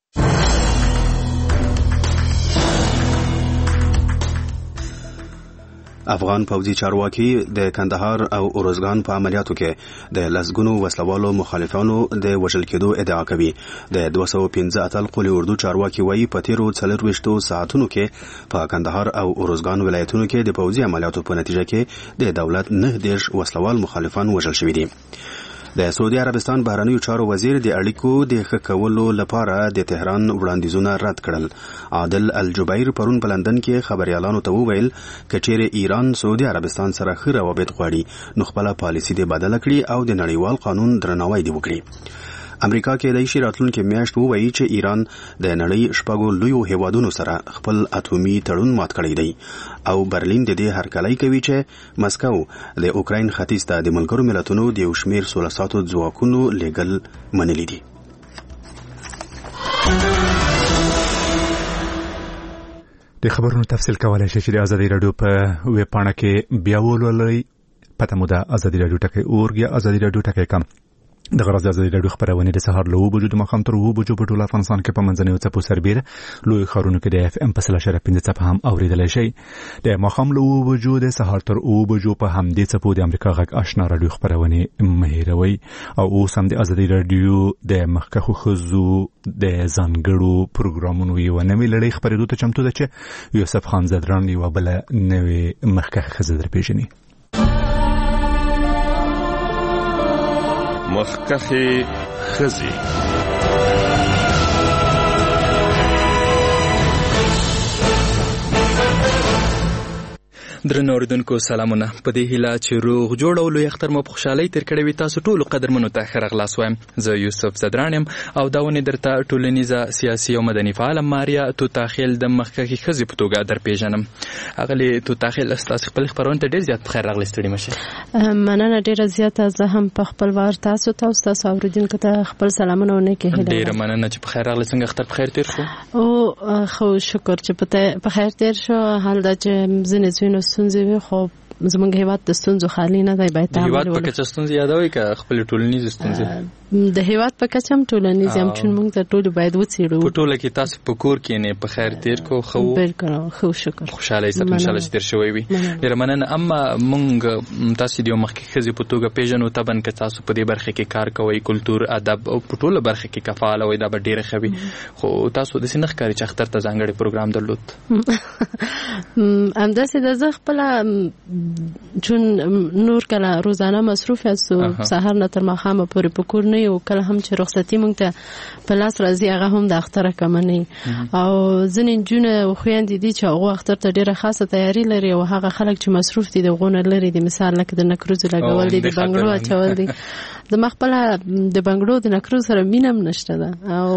C: افغان پوځي چارواکي د کندهار او اروزګان په عملیاتو کې د لسګونو وسلوالو مخالفانو د وژل کېدو ادعا کوي. د 215 اتل قولي اردو چارواکي وایي په تیرو 24 ساعتونو کې په کندهار او اروزګان ولایتونو کې د پوځي عملیاتو په نتیجه کې د دولت 19 وسلوال مخالفان وژل شوي دي. د سعودي عربستان بهرنیو چارو وزیر د اړیکو د ښه کولو لپاره د تهران وړاندیزونه رد کړل. عادل الجبیر پرون په لندن کې خبريالانو ته وویل که چیرې ایران سعودي عربستان سره ښه روابط غواړي نو خپله پالیسي دې بدله کړي او د نړیوال قانون درناوی دې وکړي. امریکا کې د راتلونکي میاشت ووایي چې ایران د نړۍ شپږو لویو هیوادونو سره خپل اټومي تړون مات کړی دی او برلین د دې هرکلی کوي چې مسکو د اوکراین ختیځ ته د ملګرو ملتونو د یو شمېر سولساتو ځواکونو لیږل منلي دي.
B: د خبرونو تفصیل کولای شي چې د ازادي رادیو په ویب پاڼه کې بیا ولولئ. پته مو ده ازادي رادیو ټکی اورګ یا ازادي رادیو ټکی کم. د غرض د ازادي رادیو خبرونه د سهار له 9 بجو د ماښام تر 2 بجو په ټول افغانستان کې په منځنیو څپو سربېره لوی ښارونو کې د اف ام په 15 څپه هم اوریدلای شي. د ماښام له 2 بجو د سهار تر 2 بجو په همدې څپو د امریکا غږ آشنا رادیو خبرونه مهیروي. او اوس هم د ازادي رادیو د مخکښو ښځو د ځانګړو پروګرامونو یو نوې لړۍ خبرېدو ته چمتو ده چې یوسف خان زدران یو بل نوې مخکښه ښځه درپېژني.
A: مخکښې ښځې.
F: درنو اوریدونکو سلامونه. په دې هیله چې روغ جوړ او لوی اختر مو په خوشحالۍ تیر کړی وي. تاسو ټولو قدرمنو ته ښه راغلاست وایم. زه یوسف زدران یم او دا ونې درته ټولنیزه سیاسي او مدني فعاله ماریا توتاخیل د مخکښې ښځې په توګه درپېژنم. اغلې توتاخیل ستاسو خپل خبرونه ته ډېر زیات په خیر راغلاست. ستړي مشه.
V: مننه ډېره زیاته. زه هم په خپل وار تاسو ته او ستاسو اوریدونکو ته خپل سلامونه او نیکې هیلې.
F: ډېره مننه چې په خیر راغلاست. څنګه اختر په خیر تیر شو؟
V: او خو شکر چې په خیر تیر شو. حال دا چې ځینې ځینو ستونزې وي خو زمونږ هیواد د ستونزو خالی نه دی. باید
F: تعامل هیواد په کچه ستونزې یادوي که خپل ټولنیز ستونزې
V: د هیواد په کچه هم ټولنیز هم چې موږ ته ټول باید وڅېړو.
F: په ټوله کې تاسو په کور کې نه په خیر تیر کو خو
V: بالکل خو شکر
F: خوشاله یې ان شاء الله چې تیر شوی وي. ډېر مننه. اما موږ تاسو د یو مخکې ښځې په توګه پیژنو. طبعا که تاسو په دې برخه کې کار کوئ کلتور ادب او په ټوله برخه کې کفاله وي دا به ډېره ښه وي. خو تاسو داسې نه ښکاري چې اختر ته ځانګړی پروګرام درلود.
V: همداسې د زه خپله چون نور کله روزانه مصروف یاستو سهار نه تر ماښامه پورې په کور نه یو. کله هم چې رخصتي موږ ته په لاس راځي هغه هم د اختره کمه نه او ځینې نجونې او خویندې دي چې هغوی اختر ته ډېره خاصه تیاري لري او هغه خلک چې مصروف دي د هغو نه لرې دي. مثال لکه د نکروزو لګول دي، د بنګړو اچول دي. زما خپله د بنګړو د نکروز سره مینه هم نشته ده او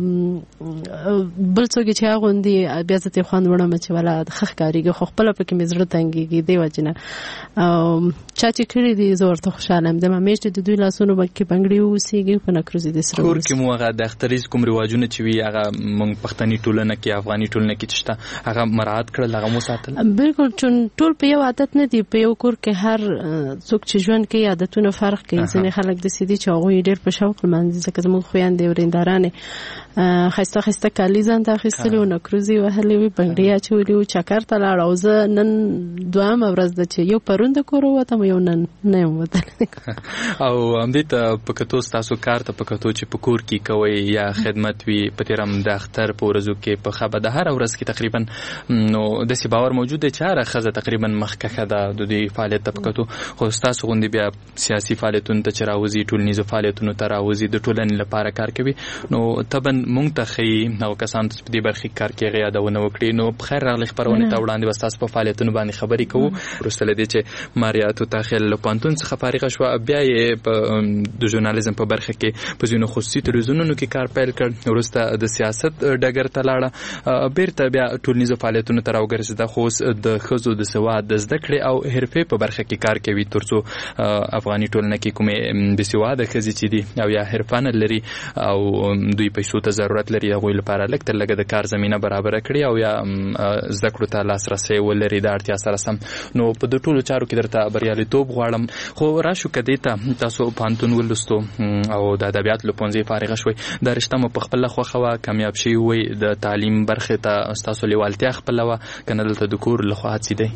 V: بل څوک چې اغوندي بیا زه ترې خوند وړم چې والا ښه ښکارېږي خو خپله پکې مې زړه تنګېږي دې وجې نه. او چا چې کړي دي زه ورته خوشحاله یم. د ممیشتې د دوی لاسونو کې بنګړي واوسېږي په نکروز دې سره
F: کور کې مو هغه د اختریز کوم رواجونه چې وي هغه موږ پښتني ټولنه کې افغاني ټولنه کې چې شته هغه مراعات کړل هغه مو ساتل.
V: بالکل چون ټول په یو عادت نه دي. په یو کور کې هر څوک چې ژوند کوي عادتونه فرق کوي. ځینې خلک داسې دي چې هغوی ډېر په شوق لمانځي ځکه زموږ خویندې ورېندارانې خسته خسته کالی ځان ته اخیستلی و نکروزي وهلې وي بنګړي اچولي و چکر ته لاړ او زه نن دویمه ورځ ده چې یو پرون د کور ووتم یو نن نه یم وتلی
F: او همدې ته په کتو ستاسو کار ته په کتو چې په کور کې کوئ یا خدمت وي په تېره هم د اختر په ورځو کې په ښه به د هره ورځ کې تقریبا نو داسې باور موجود دی چې هره ښځه تقریبا مخکښه ده د دوی فعالیت ته په کتو خو ستاسو غوندې بیا سیاسي فعالیتونو ته چې راوځي ټولنیزو فعالیتونو ته راوځي د ټولنې لپاره کار کوي نو طبعا مونږ ته ښیي هغو کسانو ته په دې برخې کې کار کې هغې یادونه وکړي نو په خیر راغلې خپرونې ته وړاندې به ستاسو په فعالیتونو باندې خبرې کوو وروسته له دې چې ماریا توتاخیل له پوهنتون څخه فارغه شوه بیا یې د ژورنالیزم په برخه کې په ځینو خصوصي تلویزیونونو کې کار پیل کړ وروسته د سیاست ډګر ته لاړه بیرته بیا ټولنیزو فعالیتونو ته راوګرځېده خو اوس د ښځو د سواد د زده کړې او حرفې په برخه کې کار کوي تر څو افغاني ټولنه کې کومې بېسواده ښځې چې دي او یا حرفه نه لري او دوی پیسو ته ضرورت لري هغوی لپاره لږ تر لږه د کار زمینه برابره کړي او یا زده کړو ته لاسرسی ولري د اړتیا سره سم نو په دې ټولو چارو کې درته بریالیتوب غواړم خو راشو که دې ته تاسو پوهنتون ولوستو او د ادبیاتو له پوهنځي فارغه شوئ دا رشته مو په خپله خوښه وه کامیاب شوي وئ د تعلیم برخې ته ستاسو لیوالتیا خپله وه که نه دلته د کور لخوا هڅې دی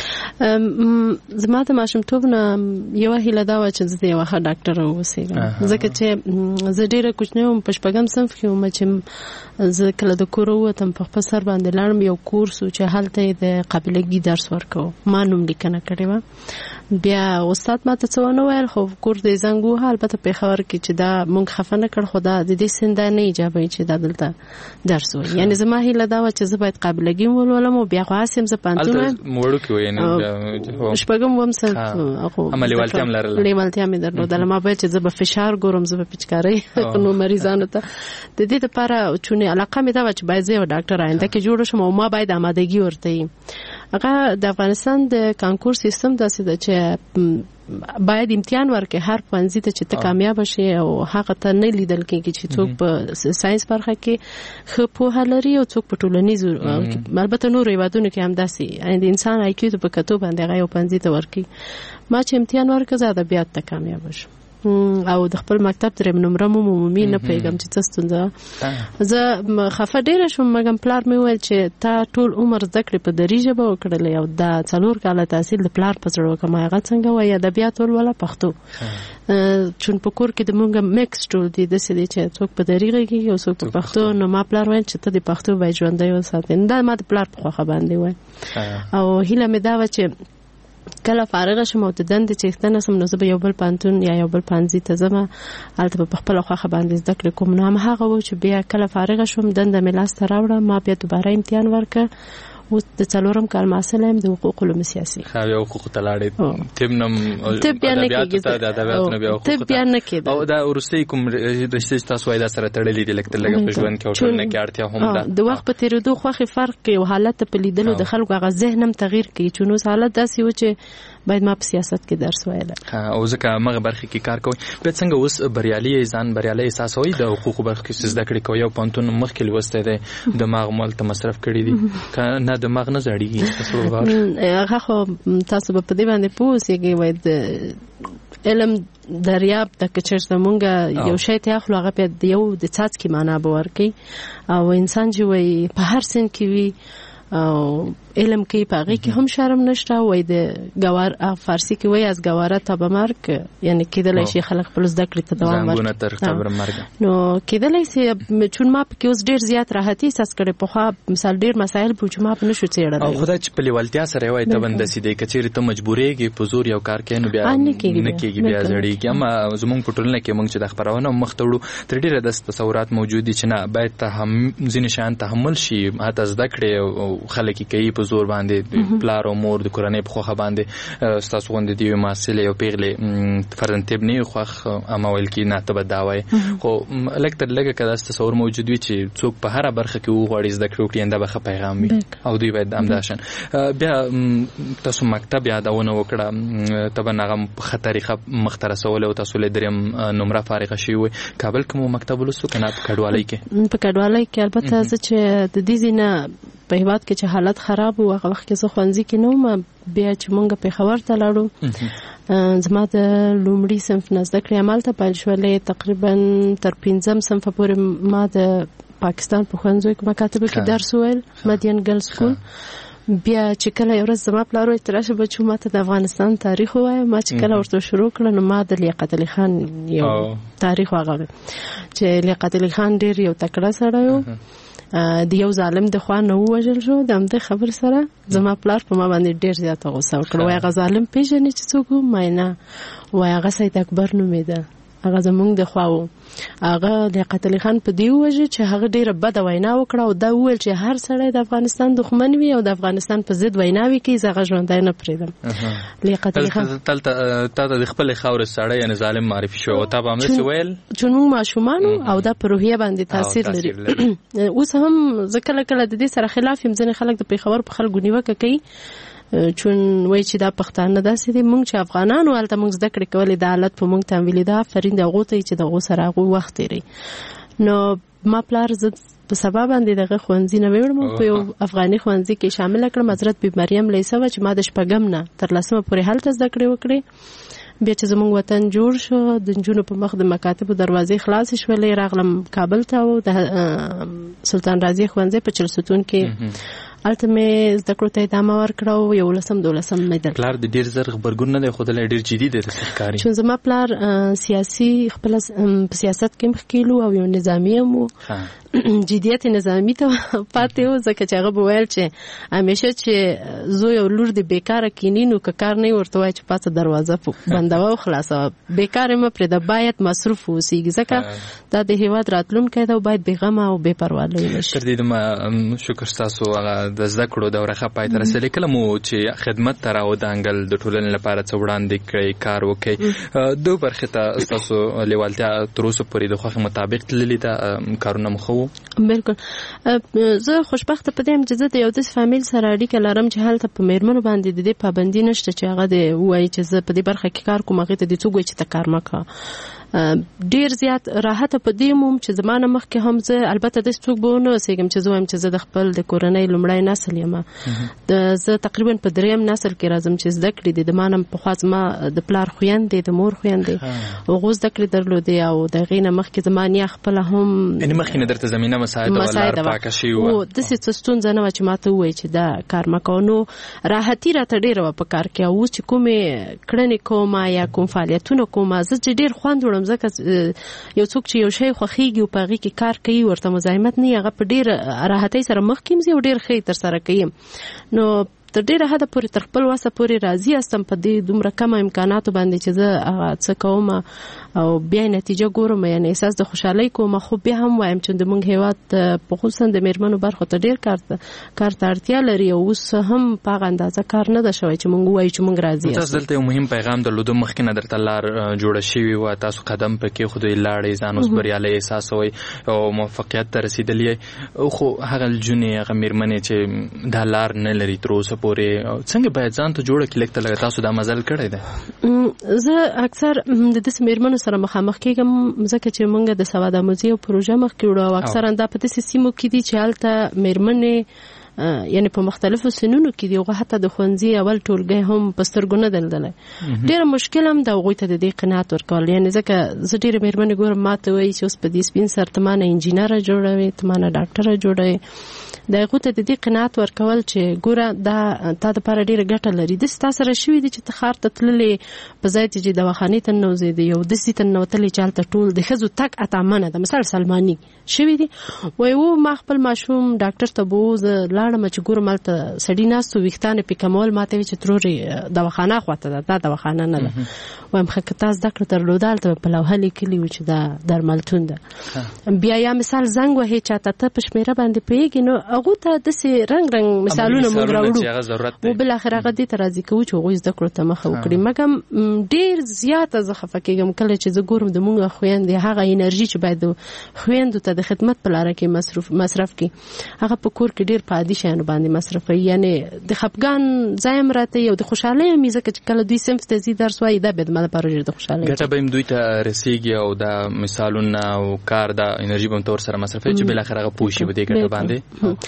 V: زما د ماشومتوب نه یوه هیله دا وه چې زه د یوه ښه ډاکټره واوسېږم ځکه چې زه ډېره کوچنۍ وم په شپږم صنف کې وم چې زه کله د کوره ووتم په خپل سر باندې لاړم یو کورس و چې هلته یې د قابلګي درس ورکوه ما نوم لیکنه کړې وه بیا استاد ما ته څه ونه ویل خو کور د زنګ ووهه البته پېښور کې چې دا موږ خفه نه کړ خو دا د دې سند نه ایجابوي چې دا دلته درس وایي یعنې زما هیله دا وه چې زه باید قابلګي ولولم او بیا خو هسې یم زه پوهنتون وایم شپږم وم
F: لیوالتیا هم لرله
V: لیوالتیا مې درلودله ما باید چې زه به فشار ګورم زه به پیچکارۍ نو مریضانو ته د دې دپاره چونې علاقه مې دا وه چې باید زه یوه ډاکټر آینده کې جوړه شم او ما باید آمادګي ورته وي هغه د افغانستان د کانکور سیستم داسې ده چې باید امتحان ورکړي هر پوهنځي ته چې ته کامیاب شې او هغه ته نه لیدل کېږي چې څوک په ساينس برخه کې ښه پوهه لري او څوک په ټولنیزو البته نورو هیوادونو کې هم داسې د انسان IQ ته په کتو باندې هغه یو پوهنځي ته ورکړي ما چې امتحان ورکړ زه ادبیات ته کامیاب شم او د خپل مکتب درېم نمره مو عمومي نه پوهېږم چې څه ستونزه زه خفه ډېره شوم مګم پلار مې وویل چې تا ټول عمر زده کړې په دري ژبه وکړلې او دا 4 کاله تحصیل د پلار په زړه وکړم هغه څنګه وایي ادبیات ولوله پښتو چون په کور کې د مونږ میکس ټول دي داسې دی چې څوک په دري غږېږي او څوک په پښتو نو ما پلار ویل چې ته د پښتو باید ژوندی وساتې دا ما د پلار په خوښه باندې وایي او هیله مې دا وه چې کله فارغه شم او د دندې چیښتنه سم نو زه به یو بل پوهنتون یا یو بل پوهنځي ته ځم هلته به په خپله خوښه باندې زده کړې کوم نو همهغه و چې بیا کله فارغه شوم دنده مې لاسته راوړه ما بیا دوباره امتحان ورکړه اوس د 4م کال محصل یم د حقوق علوم سیاسي
F: یو حقوق ته لاړې طب
V: بیا نه کېده
F: او دا وروستۍ کوم رشتې چې تاسو وایي دا سره تړلې دي لږ تر لږه په ژوند کې او ټولنه کې اړتیا هم ده
V: د وخت په تېرېدو خوښې فرق کوي او حالت په لیدلو د خلکو هغه ذهن هم تغییر کوي چې اوس حالت داسې و چې باید ما په سیاست کې درس ویلی
F: او ځکه هغه برخې کې کار کوئ بیا څنګه اوس ځان بریالی احساسوئ د حقوقو برخه کې چې زده کړې کوئ یو پوهنتون مخکې لوستی دی دماغ مو هلته مصرف کړي دي که نه دماغ نه زړېږي
V: هغه خو تاسو به په دې باندې پوه اوسېږئ وایي د علم دریاب د که چېرته مونږ یو شی ته اخلو هغه بیا د یو د څاڅکي معنا به ورکوي او انسان چې وایي په هر سن کې وي او علم کې په هغې کې هم شرم نشته وایي د ګوار فارسي کې وایي از ګواره تا به مرګ یعنې کېدلی شي خلک خپل زده کړې ته دوام ورکړي نو کېدلی شي چون ما پکې اوس ډېر زیات راحتي احساس کړی پخوا مثال ډېر مسایل به چې ما په نشو څېړلی
F: او خدای چې په لیوالتیا سره یې وایي ته به داسې دی که چېرې ته مجبورېږې په زور یو کار کوې نو بیا نه کېږي بیا زړېږي اما زموږ په ټولنه کې موږ چې دا خپرونه مخ ته وړو تر ډېره داسې تصورات موجود دي چې نه باید ځینې شیان تحمل شي حتی زده کړې او خلک یې کوي په زور باندې پلار او مور د کورنۍ په خوښه باندې ستاسو غوندې د یوې محصلې او پیغلې فرضاً طب نه وي خوښ اما ویل کېږي نه ته به دا وایې خو لږ تر لږه که داسې تصور موجود وي چې څوک په هره برخه کې وغواړي زده کړې وکړي انده به ښه پیغام وي او دوی باید همداشان بیا تاسو مکتب یادونه وکړه طبعا هغه په ښه طریقه مخته رسولی او تاسو له 3م نمره فارغه شوي وئ کابل کې مو مکتب ولوستو که نه په کډوالۍ کې
V: په کډوالۍ کې البته زه چې د دې ځای په هیواد کې چې حالت خراب و هغه وخت کې زه ښوونځي کې نه وم بیا چې مونږ پېښور ته لاړو زما د لومړي صنف نه زده کړې همالته پیل شولې تقریبا تر 5م صنفه پورې ما د پاکستان په ښوونځیو کې مکاتبو کې درس وویل، مدین ګرل سکول. بیا چې کله یو ورځ زما پلار وایي تراشه بچو ماته د افغانستان تاریخ ووایه. ما چې کله ورته شروع کړه نو ما د لیاقت علي خان یو تاریخ وغږ چې لیاقت علي خان ډېر یو تکړه سړی و، د یو ظالم د خوا نه ووژل شو. د همدې خبر سره زما پلار په ما باندې ډېر زیاته غوسه وکړه. وایي هغه ظالم پېژنې چې څوک و؟ ما نه. وایي هغه سید اکبر نومېده، هغه زمونږ د خوا و. هغه لیاقت علي خان په دې ووژه چې هغه ډېره بده وینا وکړه او دا وویل چې هر سړی د افغانستان دښمن وي او د افغانستان په ضد ویناوې کوي، زه هغه ژوندی نه پرېږدم. لیاقت علي خان
F: تا ته د خپلې خاورې سړی یعنې ظالم معرفي شو او تا به همداسې ویل؟
V: چې موږ ماشومان او دا په روحیه باندې تاثیر لري. اوس هم زه کله کله د دې سره خلاف یم. ځینې خلک د پېښور په خلکو نیوکه کوي چون وایي چې دا پښتانه داسې دي. موږ چې افغانان و هلته موږ زده کړې کولې، دا حالت په موږ تمویلي ده. آفرین د هغو ته چې د هغو سره هغوی وخت تېروي. نو ما پلار زه په سبا باندې دغه ښوونځي نه ویوړم، په یو افغاني ښوونځي کې شامله کړم. حضرت بی مریم لیسه وه چې ما د 8 نه تر 10 پورې هلته زده کړې وکړې. بیا چې زموږ وطن جوړ شو، د نجونو په مخ د مکاتبو دروازې خلاصې شولې، راغلم کابل ته او د سلطان رازي ښوونځی په چلستون کې هلته مې زده کړو ته ادامه ورکړه او 11 مډل.
F: پلار د ډېر زر غبرګون نه دی ښودلی، ډېر جدي دی داسې ښکاري.
V: چون زما پلار سیاسي خپله په سیاست کې مخکې او یو نظامي هم و. جدیت نظامي ته پاتې و، ځکه چې هغه به ویل چې همیشه چې زوی او لور د بیکاره کیني نو که کار نه ورته وایي چې پاسه دروازه بندوه او خلاصوه، بیکاره مه پرېږده، باید مصروف اوسېږي، ځکه دا د هېواد راتلونکی ده او باید بېغمه او بې پروا شي.
F: تر دې دمه شکر ستاسو هغه د زده کړو دوره ښه پای ته رسېدلې. کله مو چې خدمت ته راودانګل د ټولنې لپاره څه وړاندې کړئ، کار وکړئ، دو برخې ته ستاسو لیوالتیا تر اوسه پورې د خوښې مطابق تللې ده، کارونه مو ښه وو؟
V: بالکل. زه خوشبخته په دې یم چې زه د یو داسې فامیل سره اړیکه لرم چې هلته په مېرمنو باندې د دې پابندي نشته چې هغه دې ووایي چې زه په دې برخه کې کار کوم، هغې ته دې څوک وایي چې ته کار مه کوه. ډیر زیات راحته په دې موم چې زمانه مخکې هم زه البته د څوک به نه اوسېږم چې زه وایم چې زه د خپل د کورنۍ لومړی نسل یم. زه تقریبا په 3م نسل کې راځم چې زده کړې دي. د مانم پخوا زما د پلار خویندې، د مور خویندې هغو زده کړې درلودې او د هغې نه مخکې زما نیا خپله هم
F: یعنې مخکې نه درته زمینه مساعده وه، لار پاکه شوې وه،
V: داسې څه ستونزه نه وه چې ما ته ووایي چې دا کار مه کوه. نو راحتي راته ډېره وه په کار کې. او اوس چې کومې کړنې کومه یا کوم فعالیتونه کومه، زه چې ډېر خوند وړم، ځکه یو څوک چې یو شی خوښیږي او په هغې کې کار کوي، ورته مزاحمت نه وي، هغه په ډېر راحتۍ سره مخکې ځي او ډېر ښه یې ترسره کوي. نو تر ډېره حده پورې تر خپل وسه پورې راضي هستم په دې دومره کمه امکاناتو باندې چې زه هغه څه کوم او بیا نتیجه ګورم، یعنې احساس د خوشحالۍ کوم. خو بیا هم وایم چې زموږ هېواد خصوصا د مېرمنو برخو ته ډېر کار ته اړتیا لري او اوس هم په هغه اندازه کار نه ده شوی چې موږ ووایو چې موږ راضي یاست.
F: تاسو دلته یو مهم پیغام درلودو، مخکې نه درته لار جوړه شوې وه، تاسو قدم پکې خودی لاړئ، ځان اوس بریالی احساسوئ او موفقیت ته رسېدلي. خو هغه نجونې، هغه مېرمنې چې دا لار نه لري تر اوسه پورې، څنګه باید ځان ته جوړه کړي؟ لږ ته لږه تاسو دا مزل کړی دی.
V: زه اکثر د داسې مېرمنو سره مخامخ کېږم، ځکه چې موږ د سواد آموزي او پروژه مخکې وړو او اکثرا دا په داسې سیمو کې دي چې هلته مېرمنې یعنی په مختلفو سنونو کې دی، او حتی د ښوونځي اول ټولګی هم په سترګو نه دلدلی. ډېره مشکل هم د هغوی ته د دې قناعت ورکول، یعنې ځکه زه ډېرې مېرمنې ګورم ما ته وایي چې اوس په دې سپین سر ته مانه انجینره جوړوې، ته مانه ډاکټره جوړوې. د هغو ته د دې قناعت ورکول چې ګوره دا تا دپاره ډېره ګټه لري. داسې تا سره شوي دي چې ته ښار ته تللې، په ځای چې دواخانې ته ننوځېدې، یو داسې ته ننوتلې چې هلته ټول د ښځو تګ اتامنه ده، مثال سلماني شوي دي. وایي ما خپل ماشوم ډاکټر ته به زه لاړم چې ګورم هلته سړي ناست و، ویښتان یې پېکمول، ما ته وایي چې ترورې دواخانه خواته ده، دا دواخانه نه ده. وایم ښه که تا زده کړه درلوده هلته په لوحه لیکلي وو چې دا درملتون ده. بیا یا مثال زنګ وهې چاته، ته په شمېره باندې پوهېږې، نو هغو ته داسې رنګ مثالونه موږ راوړو او بالاخره هغه دې ته راضي کوو چې هغوی زده کړو ته مخه وکړي. مګم ډېر زیاته زه خفه کېږم کله چې زه ګورم د موږ خویندې هغه انرژي چې باید د خویندو ته د خدمت په لاره کې مصرف کړي، هغه په کور کې ډېر په عادي شیانو باندې مصرفوي. یعنې د خفګان ځای هم راته یو د خوشحالۍ هم ځکه چې کله دوی صنف ته ځي درس وایي، دا بیا د ما لپاره ډېر د خوشحالۍ
F: ګټه به هم دوی ته رسېږي او دا مثالونه او کار دا انرژي به هم ته ورسره مصرفوي چې بالاخره هغه پوه شي په دې ګټه باندې.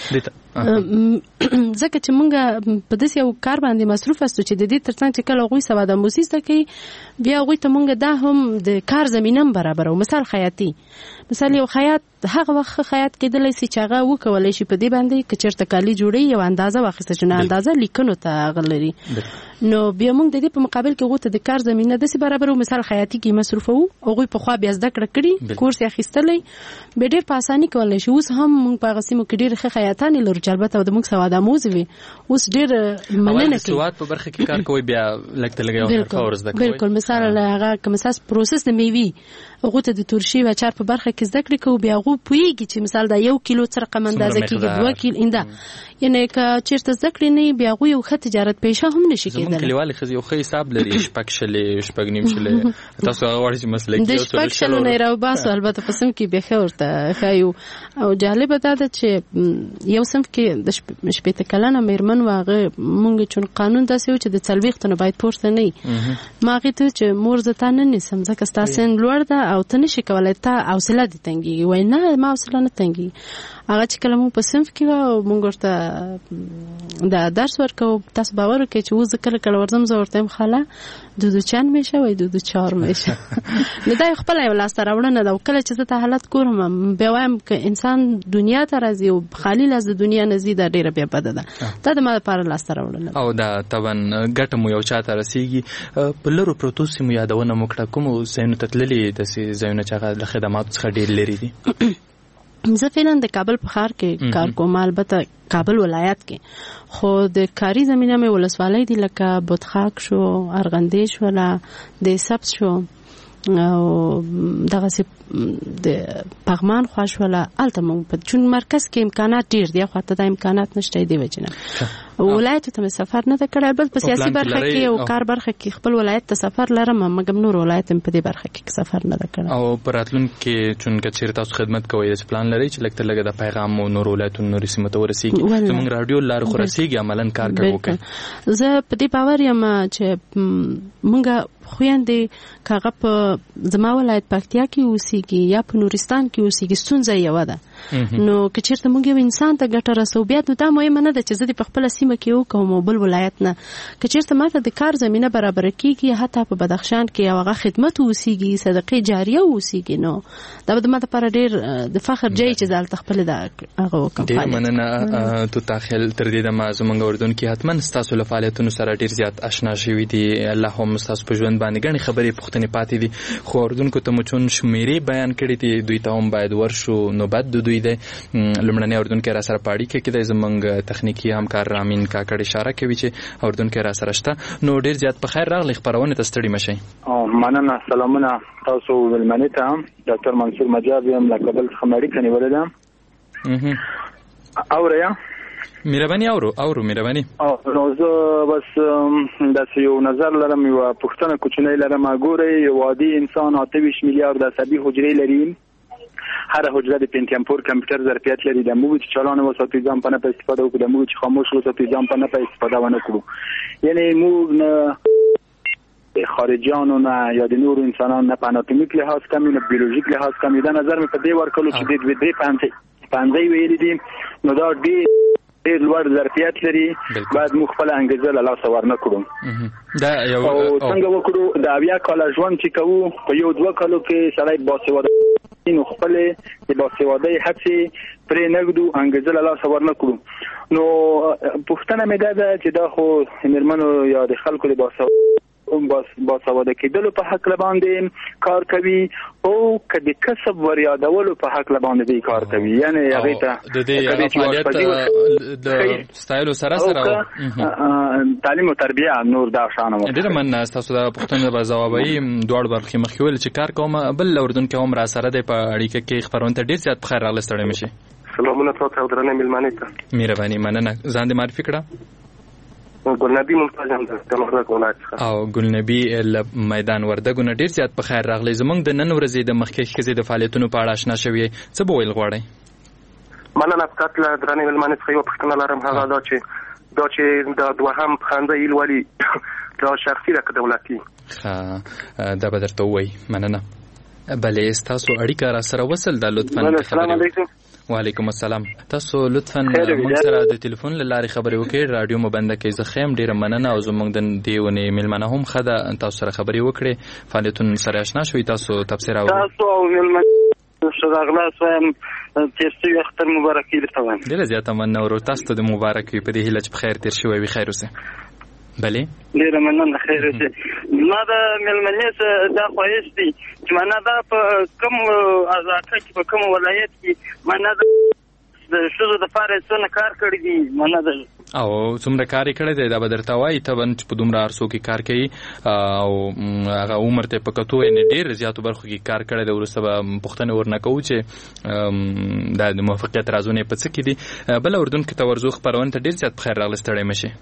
V: ځکه چې مونږ په داسې یو کار باندې مصروف استو چې د دې ترڅنګ چې کله هغوی سواد آموزي زده کوي بیا هغوی ته مونږ دا هم د کار زمینه هم برابرو. مثال خیاطي، مثال یو خیاط هغه وخت خیاط کېدلی سي چې هغه وکولی شي په دې باندې که چېرته کالي جوړوي یو اندازه واخیسته چې نه اندازه لیکنو ته هغه لري، نو بیا موږ د دې په مقابل کې هغوی ته د کار زمینه داسې برابرو. مثال خیاطي کې مصروفوو، هغوی پخوا بیا زده کړه کړي، کورس یې اخیستلی، بیا ډېر په اساني کولی شي. اوس هم موږ په هغه سیمو کې ډېرې ښه خیاطانې لرو چې البته د موږ سواد آموز وي، اوس ډېر مننه کوي.
F: سواد په برخه کې کار کوي بیا لږ ته لږ یو حرفه ور زده کوي.
V: بالکل. مثال هغه که مثال پروسس د میوې هغوی ته د ترشي و اچار په برخه کې زده کړې کوو، بیا هغوی پوهېږي چې مثال دا 1 کیلو څه رقم اندازه کېږي، 2 کیلو اینده، یعنی که چېرته زده کړې نه بیا هغوی یو ښه تجارت پیشه هم نشي کېدلی.
F: زموږ کلیوالې ښځې یو ښه حساب لري، 6 شلې 6 نیم شلې. تاسو هغه غواړئ چې مسلکي
V: د 6 شلو نه راوباسو، البته په صنف کې بیا ښه ورته ښایو. او جالبه دا ده چې یو صنف کې د 15 کلنه مېرمن و، هغه مونږ چون قانون داسې و چې د 40 نه باید پورته نه وي. ما هغې ته چې مور زه تا نه نیسم ځکه ستا سن لوړ ده او ته نشي کولی، تا حوصله دې تنګېږي. وایي نه ما حوصله نه تنګېږي. هغه چې کله مونږ په صنف کې وه او مونږ ورته دا درس ورکوو، تاسو باور وکړئ چې اوس زه کله کله ورځم زه ورته یم خاله دودو چند میشه وای دودو 4 میشه. نو دا خپل یو لاسته راوړنه ده. او کله چې زه ته حالت ګورم بیا وایم که انسان دنیا ته راځي او خالی لاس د دنیا نه ځي، دا ډېره بیا بده ده. دا د ما لپاره لاسته راوړنه ده.
F: او دا طبعا ګټه مو یو چا ته رسېږي. په لرو پرتو سیمو یادونه مو کړه، کومو ځایونو ته تللي داسې ځایونه چې هغه له خدماتو څخه ډېر لرې دي؟
V: زه فعلا د کابل په ښار کې کار کوم، البته کابل ولایت کې، خو د کاري زمینه مې ولسوالۍ دي لکه بودخاک شو، ارغندې شوله، د سبز شو، او دغسې د پغمان خوا شوله. هلته مونږ چون مرکز کې امکانات ډېر دي، خو ته دا امکانات نشته دې وجې نه ولایتو ته مې سفر نه ده کړی. البته په سیاسي برخه کې او کار برخه کې خپل ولایت ته سفر لرم، مګر نور ولایت مې په دې برخه کې سفر نه ده کړی.
F: او په راتلونکي کې چون که چېرې تاسو خدمت کوئ داسې پلان لرئ چې لږ تر لږه د پیغام او نورو ولایتونو نورې سیمو ته ورسېږي؟ زموږ راډیو لارې خو رسېږي، عملاً کار کوي.
V: زه په دې باور یم چې مونږ خویندې که هغه په زما ولایت پکتیا کې اوسېږي یا په نورستان کې اوسېږي، ستونزه یوه ده. نو که چېرته مونږ یو انسان ته ګټه رسو، بیا نو دا مهمه نه ده چې زه دې په خپله سیمه کې وکړم او بل ولایت نه. که چېرته ماته د کار زمینه برابره کېږي، حتی په بدخشان کې یو هغه خدمت اوسېږي، صدقې جاریه اوسېږي، نو دا به د ما دپاره ډېر د فخر ځای چې زه هلته خپلې هغه وکړم.
F: ډېر مننه توتاخیل. تر دې دمه زموږ اردن کې حتما ستاسو له فعالیتونو سره ډېر زیات اشنا شوي دي. الله هم ستاسو په ژوند باندې ګڼې خبرې پوښتنې پاتې دي، خو اردونکو ته مو چون شمیرې بیان کړي دي، دوی ته هم باید ورشو. نوبت د دوی دی. لومړنی اردونکی را سره په اړیکه کې دی، زموږ تخنیکي همکار رامین کاکړ اشاره کوي چې اردونکی را سره شته. نو ډېر زیات په خیر راغلی، خپرونې ته ستړي مشئ.
H: مننه. سلامونه تاسو مېلمنې ته. ډاکټر منصور مجاب یم، له کابل څخه مې اړیکه نیولې ده. اورئ؟
F: مهرباني اورو مهرباني.
H: نو زه بس داسې یو نظر لرم، یوه پوښتنه کوچنۍ لرم. ګورئ، یو عادي انسان 28 میلیارد عصبي حجرې لري. هر حجره د پنتیم پور کمپیوټر ظرفیت لري. د موږ چې چالان وساتو ځان په نه په استفاده وکړو، د موږ چې خاموش وساتو ځان په نه په استفاده ونه کړو. یعنی موږ نه خارجیانو نه یا د نورو انسانانو نه په اناتومیک لحاظ کم نه بیولوژیک لحاظ کم. دا نظر مې په دې ورکړو چې د 5 ویلي دي، نو دا ډېر لوړ ظرفیت لري. باید موږ خپله انګېزه له لاسه ورنه کړو. او څنګه وکړو؟ د 80 کاله ژوند چې کوو، په 1-2 کالو کې سړی باسواده نو خپلې د باسوادۍ هڅې پرې نه ږدو، انګېزه له لاسه ورنه کړو. نو پوښتنه مې دا ده چې دا خو مېرمنو یا د خلکو د باسواده کېدلو په حق باندې کار کوي او که د کسب وریادولو په حق باندې کار کوي، یعنی هغې ته
F: د دې فعالیت د ستایلو سره
H: تعلیم او تربیه نور دا شانه وکړي.
F: ډېره مننه. ستاسو دا پوښتنه به ځوابوي. دواړو برخې مخکې ویل چې کار کوم، بل اردونکی هم را سره دی په اړیکه کې. خپرونې ته ډېر زیات په خیر راغلی، ستړی مشئ.
G: سلامونه تاسو او درنې مېلمنې ته.
F: مهرباني، مننه. ځان دې معرفي کړه.
G: ګلنبي ممتاز هم د وردګ ولایت څخه.
F: او ګلنبي له میدان وردګونه ډېر زیات په خیر راغلی. زموږ د نن ورځې د مخکې ښځې د فعالیتونو په اړه اشنا شوي، څه به ویل غواړئ؟
G: مننه. فقط له درنې مېلمنې څخه یوه پوښتنه لرم، هغه دا چې د دوهم پخنده ایلولي دا شخصي ده که دولتي؟
F: ښه، دا به درته ووایي. مننه. بلې ستاسو اړیکه را سره وصل ده، لطفا.
G: السلام علیکم.
F: وعلیکم السلام. تاسو لطفا موږ سره د ټلیفون له لارې خبرې وکړئ، رادیو مو بنده کړئ. زه خیم ډیره مننه او زموږ د دې ونې میلمنه هم ښه ده تاسو سره خبرې وکړئ، فعالیتونو سره اشنا شوئ. تاسو تبصره
I: تاسو او میلمنه شداغلاس وایم تیر شوي اختر مبارک وي درته وایم.
F: ډېره زیاته مننه ورور، تاسو ته د مبارک وي په دې هیله چې په خیر تیر شوی وي. خیر اوسئ. بلې
I: ډېره مننه. خیر اوسئ. ما د میلمنې څه دا خواهش دی چې معنا دا په کوم علاقه کې په کوم ولایت کې معنا د ښځو دپاره څونه کار کړی دي، معنا د
F: او څومره کار یې کړی دی دا به درته وایي. طبعا چې په دومره عرصو کې کار کوي او هغه عمر ته په کتو یعنې ډېر زیاتو برخو کې کار کړی دی. وروسته به پوښتنې ورنه کوو چې دا د موفقیت رازونه یې په څه کې دي. بله اردن کې ته ورځو خپرونې ته ډېر زیات په خیر راغلی، ستړی مه شي.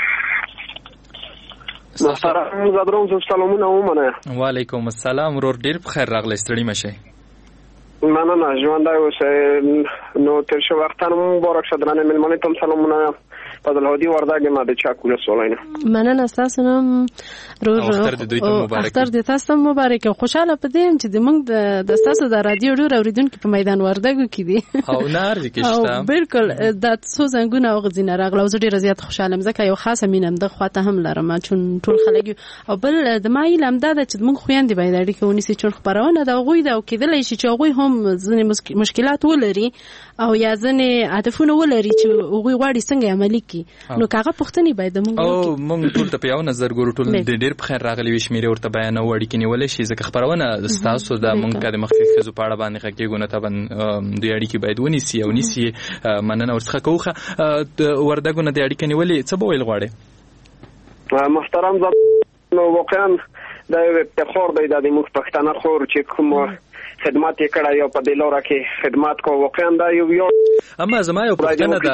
I: محترم زادروم زه سلامونه ومنه.
F: وعلیکم السلام ورور، ډېر په خیر راغلی، ستړي مه شئ.
I: مننه ژوندی اوسئ. نو تیر شوی اختر مبارک شه. درنې مېلمنې ته هم سلامونه. فضل هادي وردګ یم د چاک ولسوالۍ نه.
V: مننه ستاسو نه ورور،
F: اختر د دوی ته مبارک.
V: اختر د تاسو ته مبارک. خوشاله پدې یم چې زموږ د تاسو د رادیو ډېر اوریدونکي په میدان وردګو کې دي
F: او نه ارزي کې شته.
V: بالکل دا څو زنګونه او غزینه راغله او زه ډېره زیات خوشاله یم ځکه یو خاصه مینه د خواته هم لرم چون ټول خلک او بل د ما علم دا چې موږ خويندې باید اړیکه ونیسي چون خبرونه دا غوي دا کېدلی شي چې غوي هم ځینې مشکلات ولري او یا ځینې هدفونه ولري چې غوي غواړي څنګه عملي کړي. نو کاغه پښتني باید موږ
F: او موږ ټول ته په یو نظر ګورو، ټول د ډېر په خیر راغلي وي شمیرې ورته بیانو اړیکې نیولې شي ځکه خبرونه ستاسو د موږ د مخکې ښځو په اړه باندې غږیږو نه طبعا د اړیکې باید ونیسي او نیسي. مننه ورڅخه کوخه د وردګو نه د اړیکې نیولې څه به ویل غواړي؟
I: محترم نو واقعا دا یو افتخار دی د موږ پښتانه خور چې کوم خدمات یې کړی او په دې لاره کې خدمات کو. واقعا دا یو
F: اما زما یو پوښتنه ده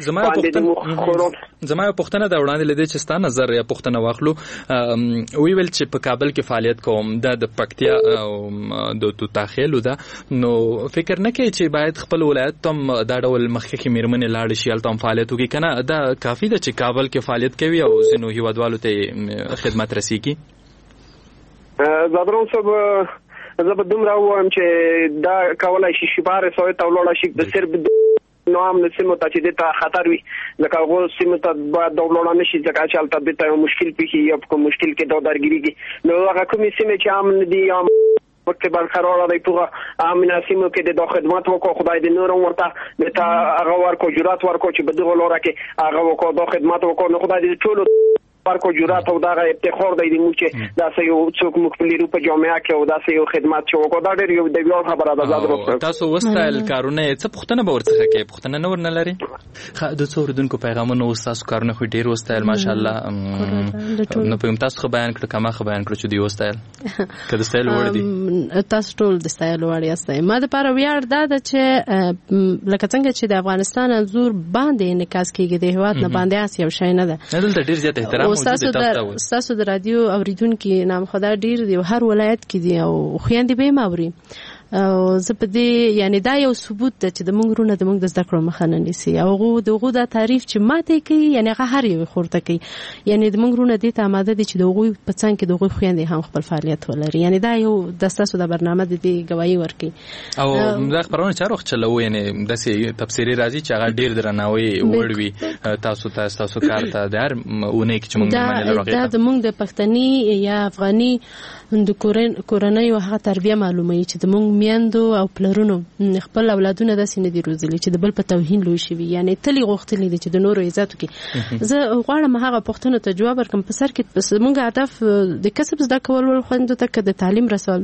F: دا وړاندې لیدې چې ستا نظر یا پوښتنه واخلو. ویل چې په کابل کې فعالیت کوم دا د پکتیا او د توتاخیلو ده، نو فکر نه کوي چې باید خپل ولایت تم دا ډول مخکې میرمنې لاړې شي هلته هم فعالیت وکړي که نه؟ دا کافي ده چې کابل کې فعالیت کوي او ځینو هیوادوالو ته خدمت رسیږي؟
I: زادرون صاحب زه به دومره ووایم چې دا کولی شي شباره سوی ته ولاړه شي د صرف نو هم سیمو ته چې دې ته خطر وي ځکه هغو سیمو ته باید دا ولاړه نه شي ځکه چې هلته دې ته یو مشکل پیښي یا په کوم مشکل کې دا درګیرېږي. نو هغه کومې سیمې چې امن دي یا وقت برقرار دی په امن سیمو کې د خدمات وکړو. خدای دې نور ورته د هغه ورکو جرأت ورکو چې په دغه لاره کې هغه وکړو د خدمات وکړو. نو خدای دې ټول ورکو جرأت او دا افتخار دی موږ چې دا یو څوک موږ په لیرو په جامعه کې او دا یو خدمات چې وکړو دا ډېر یو د ویاړ خبره ده.
F: تاسو وستایل کارونه څه پوښتنه به ورڅخه کوي؟ پوښتنه نه ورنه لري؟ د څو اوریدونکو پیغامونه تاسو کارونه خو ډېر وستایل ماشاءالله. نو په تاسو خو بیان کړ کما خو بیان کړ چې دی وستایل کله ستایل وړ دي
V: تاسو ټول د ستایل وړ یاست. ما د لپاره ویاړ دا ده چې لکه څنګه چې د افغانستان انځور باندې انعکاس کیږي د هیواد نه باندې اس یو شی نه ده.
F: دلته ډېر زیات احترام
V: تاسو د رادیو اوریدونکو نام خدای ډیر دی هر ولایت کې دی او خويندې به ماوري او زه په دې یعنی دا یو ثبوت ده چې د موږ رونه د موږ د زده کړو مخه نه نیسي او دغه دا تعریف چې ماته کوي یعنی هغه هر یو خورته کوي یعنی د موږ رونه دې ته آماده دي چې دغه په څنګ کې دغه خويندې هم خپل فعالیت ولري. یعنی دا یو د تاسو د برنامه د دې گواہی ورکي
F: او دا خبرونه چا وخت چلو یعنی داسې تفسیری راځي چې هغه ډیر درناوي وړوي تاسو کار ته در اونې کې چې موږ باندې لرغه
V: دا د موږ د پښتني یا افغاني د کورنۍ او هغه تربیه معلومه چې د موږ میندو او پلرونو خپل اولادونه داسې نه دي روزلي چې د بل په توهین لوي شي یعنی تلی غوښتنې دي چې د نورو عزت وکړي. زه غواړم هغه پښتنو ته جواب ورکړم په سر کې بس موږ هدف د کسب زده کول خوندو ته د تعلیم رسول.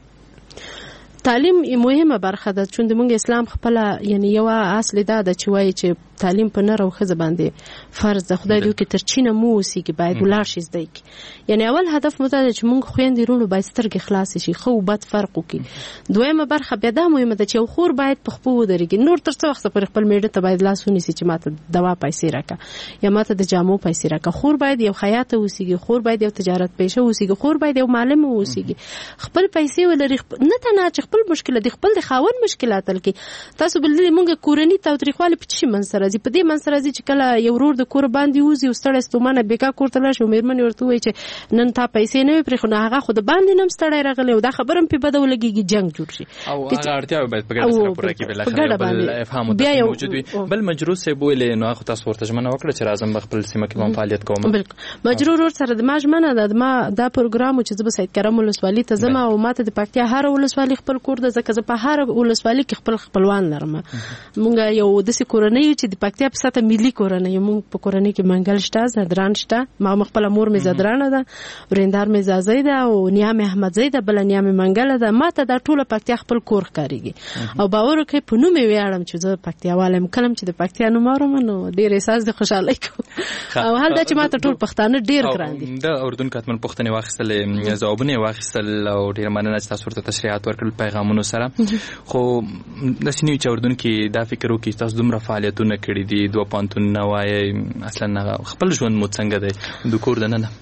V: تعلیم مهمه برخه ده چې موږ اسلام خپل یعنی یو اصل ده چې وایي چې تعلیم په نر او ښځه باندې فرض ده. خدای دې کې ترچینه مو وسیږي باید ولار شي زده کی. یعنی اول هدف مو ده چې موږ خويندې رونو باید سترګې خلاص شي خو بد فرق وکړي. دویمه برخه بیا دا مهمه ده چې یو خور باید په خپل ودرېږي نور تر څو وخت پر خپل میډه ته باید لاس ونیسي چې ماته دوا پیسې راکا یا ماته د جامو پیسې راکا. خور باید یو خیاط وسیږي خور باید یو تجارت پیشه وسیږي خور باید یو معلم وسیږي خپل پیسې ولري نه ته خپل مشکل دي خپل د خاون مشکلات لکه تاسو بل موږ کورنۍ تاوتریخواله په چی من سره راځي په دې منځ راځي چې کله یو ورور د کور باندې وځي او ستړی ستومانه بیګا کور ته لاړ شي مېرمن ورته وایي چې نن تا پیسې نه وي پرې خو هغه خو د باندې نم ستړی راغلی او دا خبره هم په بده ولګيږي جنگ جوړ شي
K: او هغه اړتیا باید په ګډه سره پوره کړي بل بل افهام موجود وي بل مجرور سه بوله نو هغه تاسو ورته ژمنه وکړه چې راځم خپل سیمه کې هم فعالیت کوم
V: بالکل مجرور ور سره د ما ژمنه ده ما دا پروګرام چې زه سید کرم ولسوالۍ ته ځم او ماته د پکتیا هر ولسوالۍ خپل کور د زکه په هر ولسوالۍ کې خپل خپلوان لرم مونږ یو د کورنۍ چې د پکتیا په ساته ملي کورنۍ مونږ په کورنۍ کې منګل شته زدران شته ما خپل مور می زدران ده ورندار می زازید او نیام احمد زید بل نیام منګل ده ماته دا ټول پکتیا خپل کور ښکاریږي او باور کوي په نوم ویاړم چې زه پکتیاوالم کلم چې د پکتیا نوم اورم نو ډیر احساس د خوشحالۍ کوم او حال دا چې ماته ټول پښتانه ډیر ګران دي
K: د اردن کاتمن پښتنې واخیستل ځوابونه واخیستل او ډیر مننه چې تاسو ورته تشریحات ورکړل پیغامونو سره خو د سینې چې اردن کې دا فکر وکړي تاسو دومره فعالیتونه کړي دي دوه پانتون نه وایي اصلا خپل ژوند مو څنګه دی د کور دننه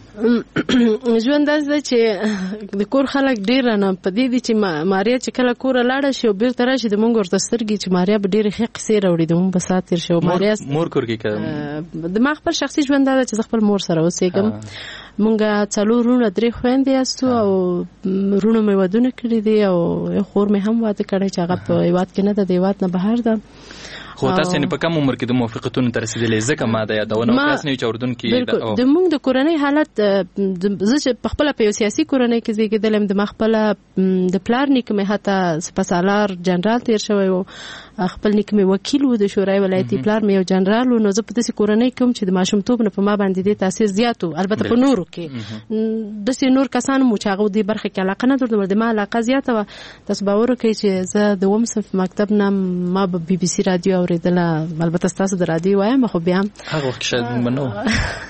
V: ژوند داسې چې د کور خلک ډیر نه پدې دي چې ماریا چې کله کور لاړه شي او بیرته راشي د مونږ ورته سترګې چې ماریا به ډېرې ښې قصې راوړي د مونږ په سات تېر شو ماریا
K: مور کور کې
V: د ما خپل شخصي ژوند دا چې زه خپل مور سره اوسېږم مونږ څلور وروڼه درې خویندې یاستو او وروڼو مې ودونه کړي دي او خور مې هم واده کړی چې هغه په هېواد کې نه ده د هېواد نه بهر ده
K: خو تاسو نه په کوم عمر کې د موافقتونو ته رسیدلې ځکه ما د یادونه تاسو نه چې اردن کې
V: د موږ د کورنۍ حالت زه چې په خپل په سیاسي کورنۍ کې زیږیدلم د خپل د پلار نیک مې حتی سپاسالار جنرال تیر شوی و خپل نیک مې وکیل و د شورای ولایتي پلار مې یو جنرال و نو زه په داسې کورنۍ کې چې د ماشومتوب نه په ما باندې د تاثیر زیات و البته په نورو کې داسې نور کسان مو چې هغه د برخه کې علاقه نه درلوده د ما علاقه زیاته وه تاسو باور وکړئ چې زه د اووم صنف مکتب نه ما به بي بي سي رادیو اورېدله البته ستاسو د رادیو وایم خو بیا
K: هغه وخت شاید موږ نه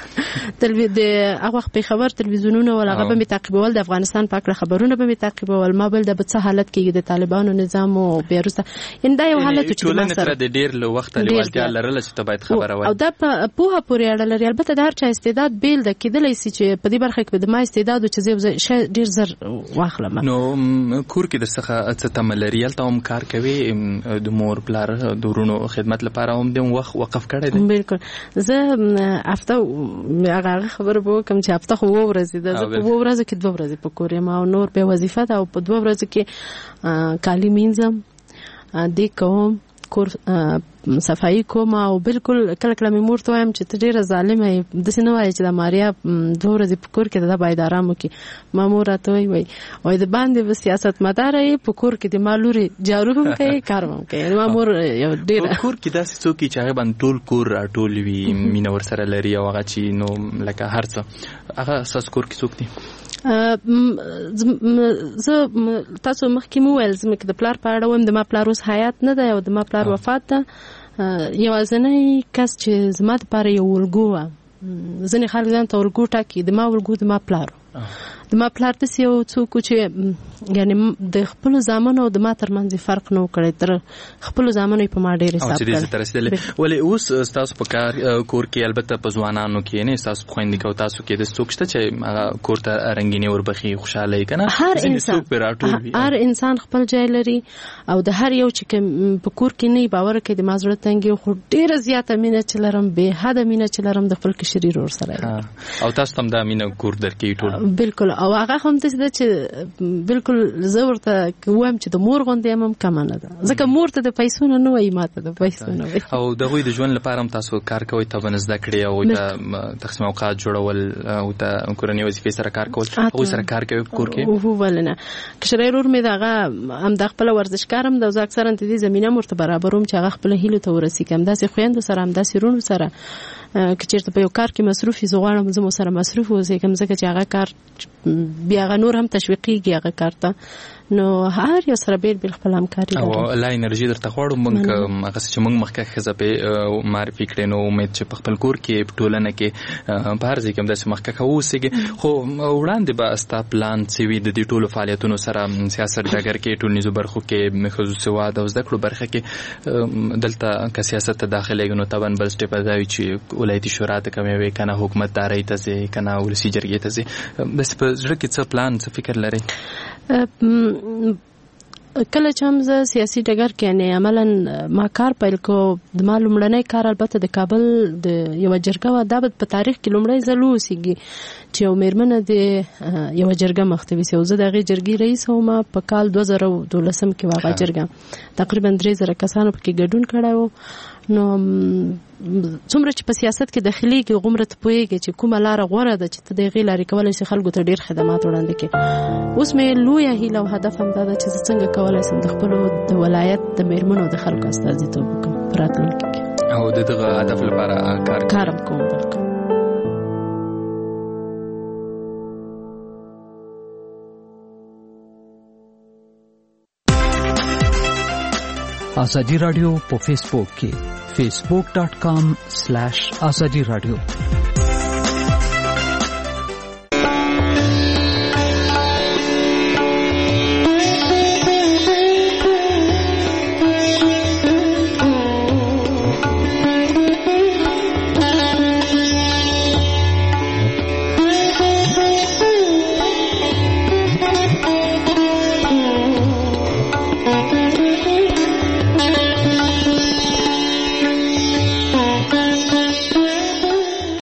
V: د هغه وخت په خبر تلویزیونونه ولا هغه به تعقیبول د افغانستان په اړه خبرونه به تعقیبول ما بل د څه حالت کې د طالبانو نظام او بیروسه ان دا یو حالت چې
K: ټولنه تر د ډیر له وخت لیوالتیا لرله چې ته باید خبره وای
V: او دا په پورې اړه لري البته د هر چا استعداد بیل د کېدلای شي چې په دې برخه کې د ما استعداد او چې زه ډیر زر واخلم
K: نو کور کې درڅخه څه تملري ته هم کار کوي د مور بلار د ورونو خدمت لپاره هم د وخت وقف کړی دی
V: بالکل زه هفته هغه خبره به کوم چې هفته خو ورځي د زه په ورځ کې 2 ورځې په کور ما نور به وظیفه ده او په 2 ورځې کې کالی مینځم د کوم کور صفائی کوم او بالکل کله کله مې مور ته وایم چې ته ډیره ظالمه یې داسې نه وایي چې د ماریا 2 ورځې په کور کې د باید آرام وکړي ما مور راته وایي وایي د باندې به سیاست مداره یې په کور کې د ما لوري جارو هم کوي کار هم کوي ما مور یو ډیره
K: کور کې داسې څوک چې هغه باندې ټول کور راټول وي مینه ورسره لري او هغه چې نو لکه هر څه هغه اساس کور کې څوک دي
V: زه تاسو مخکې مو ویل زموږ د پلار په اړه وایم د ما پلار اوس حیات نه دی او د ما پلار وفات ده یوازینی کس چې زما دپاره یو الګو وه ځینې خلک ځان ته الګو ټاکي د ما الګو د ما پلار د ما پلار داسې یو څوک چې یعنې د خپلو زامنو او د ما ترمنځ فرق نه و کړی تر خپلو زامنو یې په ما ډېر حساب
K: کړی ولې اوس ستاسو په کور کې البته په ځوانانو کې یعنې ستاسو په خویندې او تاسو کې داسې څوک شته چې هغه کور ته رنګینې وربخي خوشحاله یې که
V: نه هر انسان خپل ځای لري او د هر یو چې په کور کې نه باور کوي د ما زړه تنګي خو ډېره زیاته مینه چې لرم بې حده مینه چې لرم د خپل کشري ورور سره
K: او تاسو هم دا مینه کور درکوي ټول
V: بالکل او هغه هم داسې ده چې بالکل زه ورته وایم چې د مور غوندې هم کمه نه ده ځکه مور ته د پیسو نه وایي ما ته د پیسو نه وایي
K: او د هغوی د ژوند لپاره هم تاسو کار کوئ ته به زده کړې هغوی ته تقسیم اوقات جوړول او ته کورنۍ وظیفې سره کار کول هغوی سره کار کوي په کور کې
V: ولې نه کشری ورور مې د هغه هم د خپله ورزشکار هم ده زه اکثرا د دې زمینه هم ورته برابروم چې هغه خپلو هیلو ته ورسېږي همداسې خویندو سره همداسې وروڼو سره که چېرته په یو کار کې مصروف وي زه غواړم زه مو سره مصروف اوسېږم ځکه چې هغه کار بیا هغه نور هم تشویقېږي هغه کار ته نو هر یو سره بیل بیل خپل همکاري
K: او لا انرژي درته غواړو موږ هغه چې موږ مخکې ښځه پې معرفي کړې نو امید چې په خپل کور کې په ټولنه کې په هر ځای کې همداسې مخکې اوسېږي خو وړاندې به ستا پلان څه وي د دې ټولو فعالیتونو سره سیاست ډګر کې ټولنیزو برخو کې ښځو سواد او زده کړو برخه کې دلته که سیاست ته داخلېږي نو طبعا بل سټیپ دا وي چې ولایتي شورا ته کومې وي که نه حکومتدارۍ ته ځې که نه ولسي جرګې ته ځې بس په زړه کې څه پلان څه فکر لرئ
V: کله چې هم زه سیاسي ډګر کې یعنې عملا ما کار پیل کو د ما لومړنی کار البته د کابل د یوه جرګه وه. دا به په تاریخ کې لومړی ځل ووسېږي چې یو مېرمنه د یوه جرګه مخ ته ویسي او زه د هغې جرګې رئیس وم په کال 2012 کې هغه جرګه تقریبا 3000 کسانو پکې ګډون کړی و. نو څومره چې په سیاست کې داخليږي غومره ته پوهېږي چې کومه لاره غوره ده چې ته د هغې لارې کولی شي خلکو ته ډېر خدمات وړاندې کړي. اوس مې لویه هیله او هدف همدا ده چې زه څنګه کولی شم د خپلو د ولایت د مېرمنو د خلکو استازیتوب وکړم په راتلونکي کې
K: او د دغه هدف لپاره کار
V: هم کوم. بلکې
L: ازادي رادیو په فیسبوک کې facebook.com/azadi radio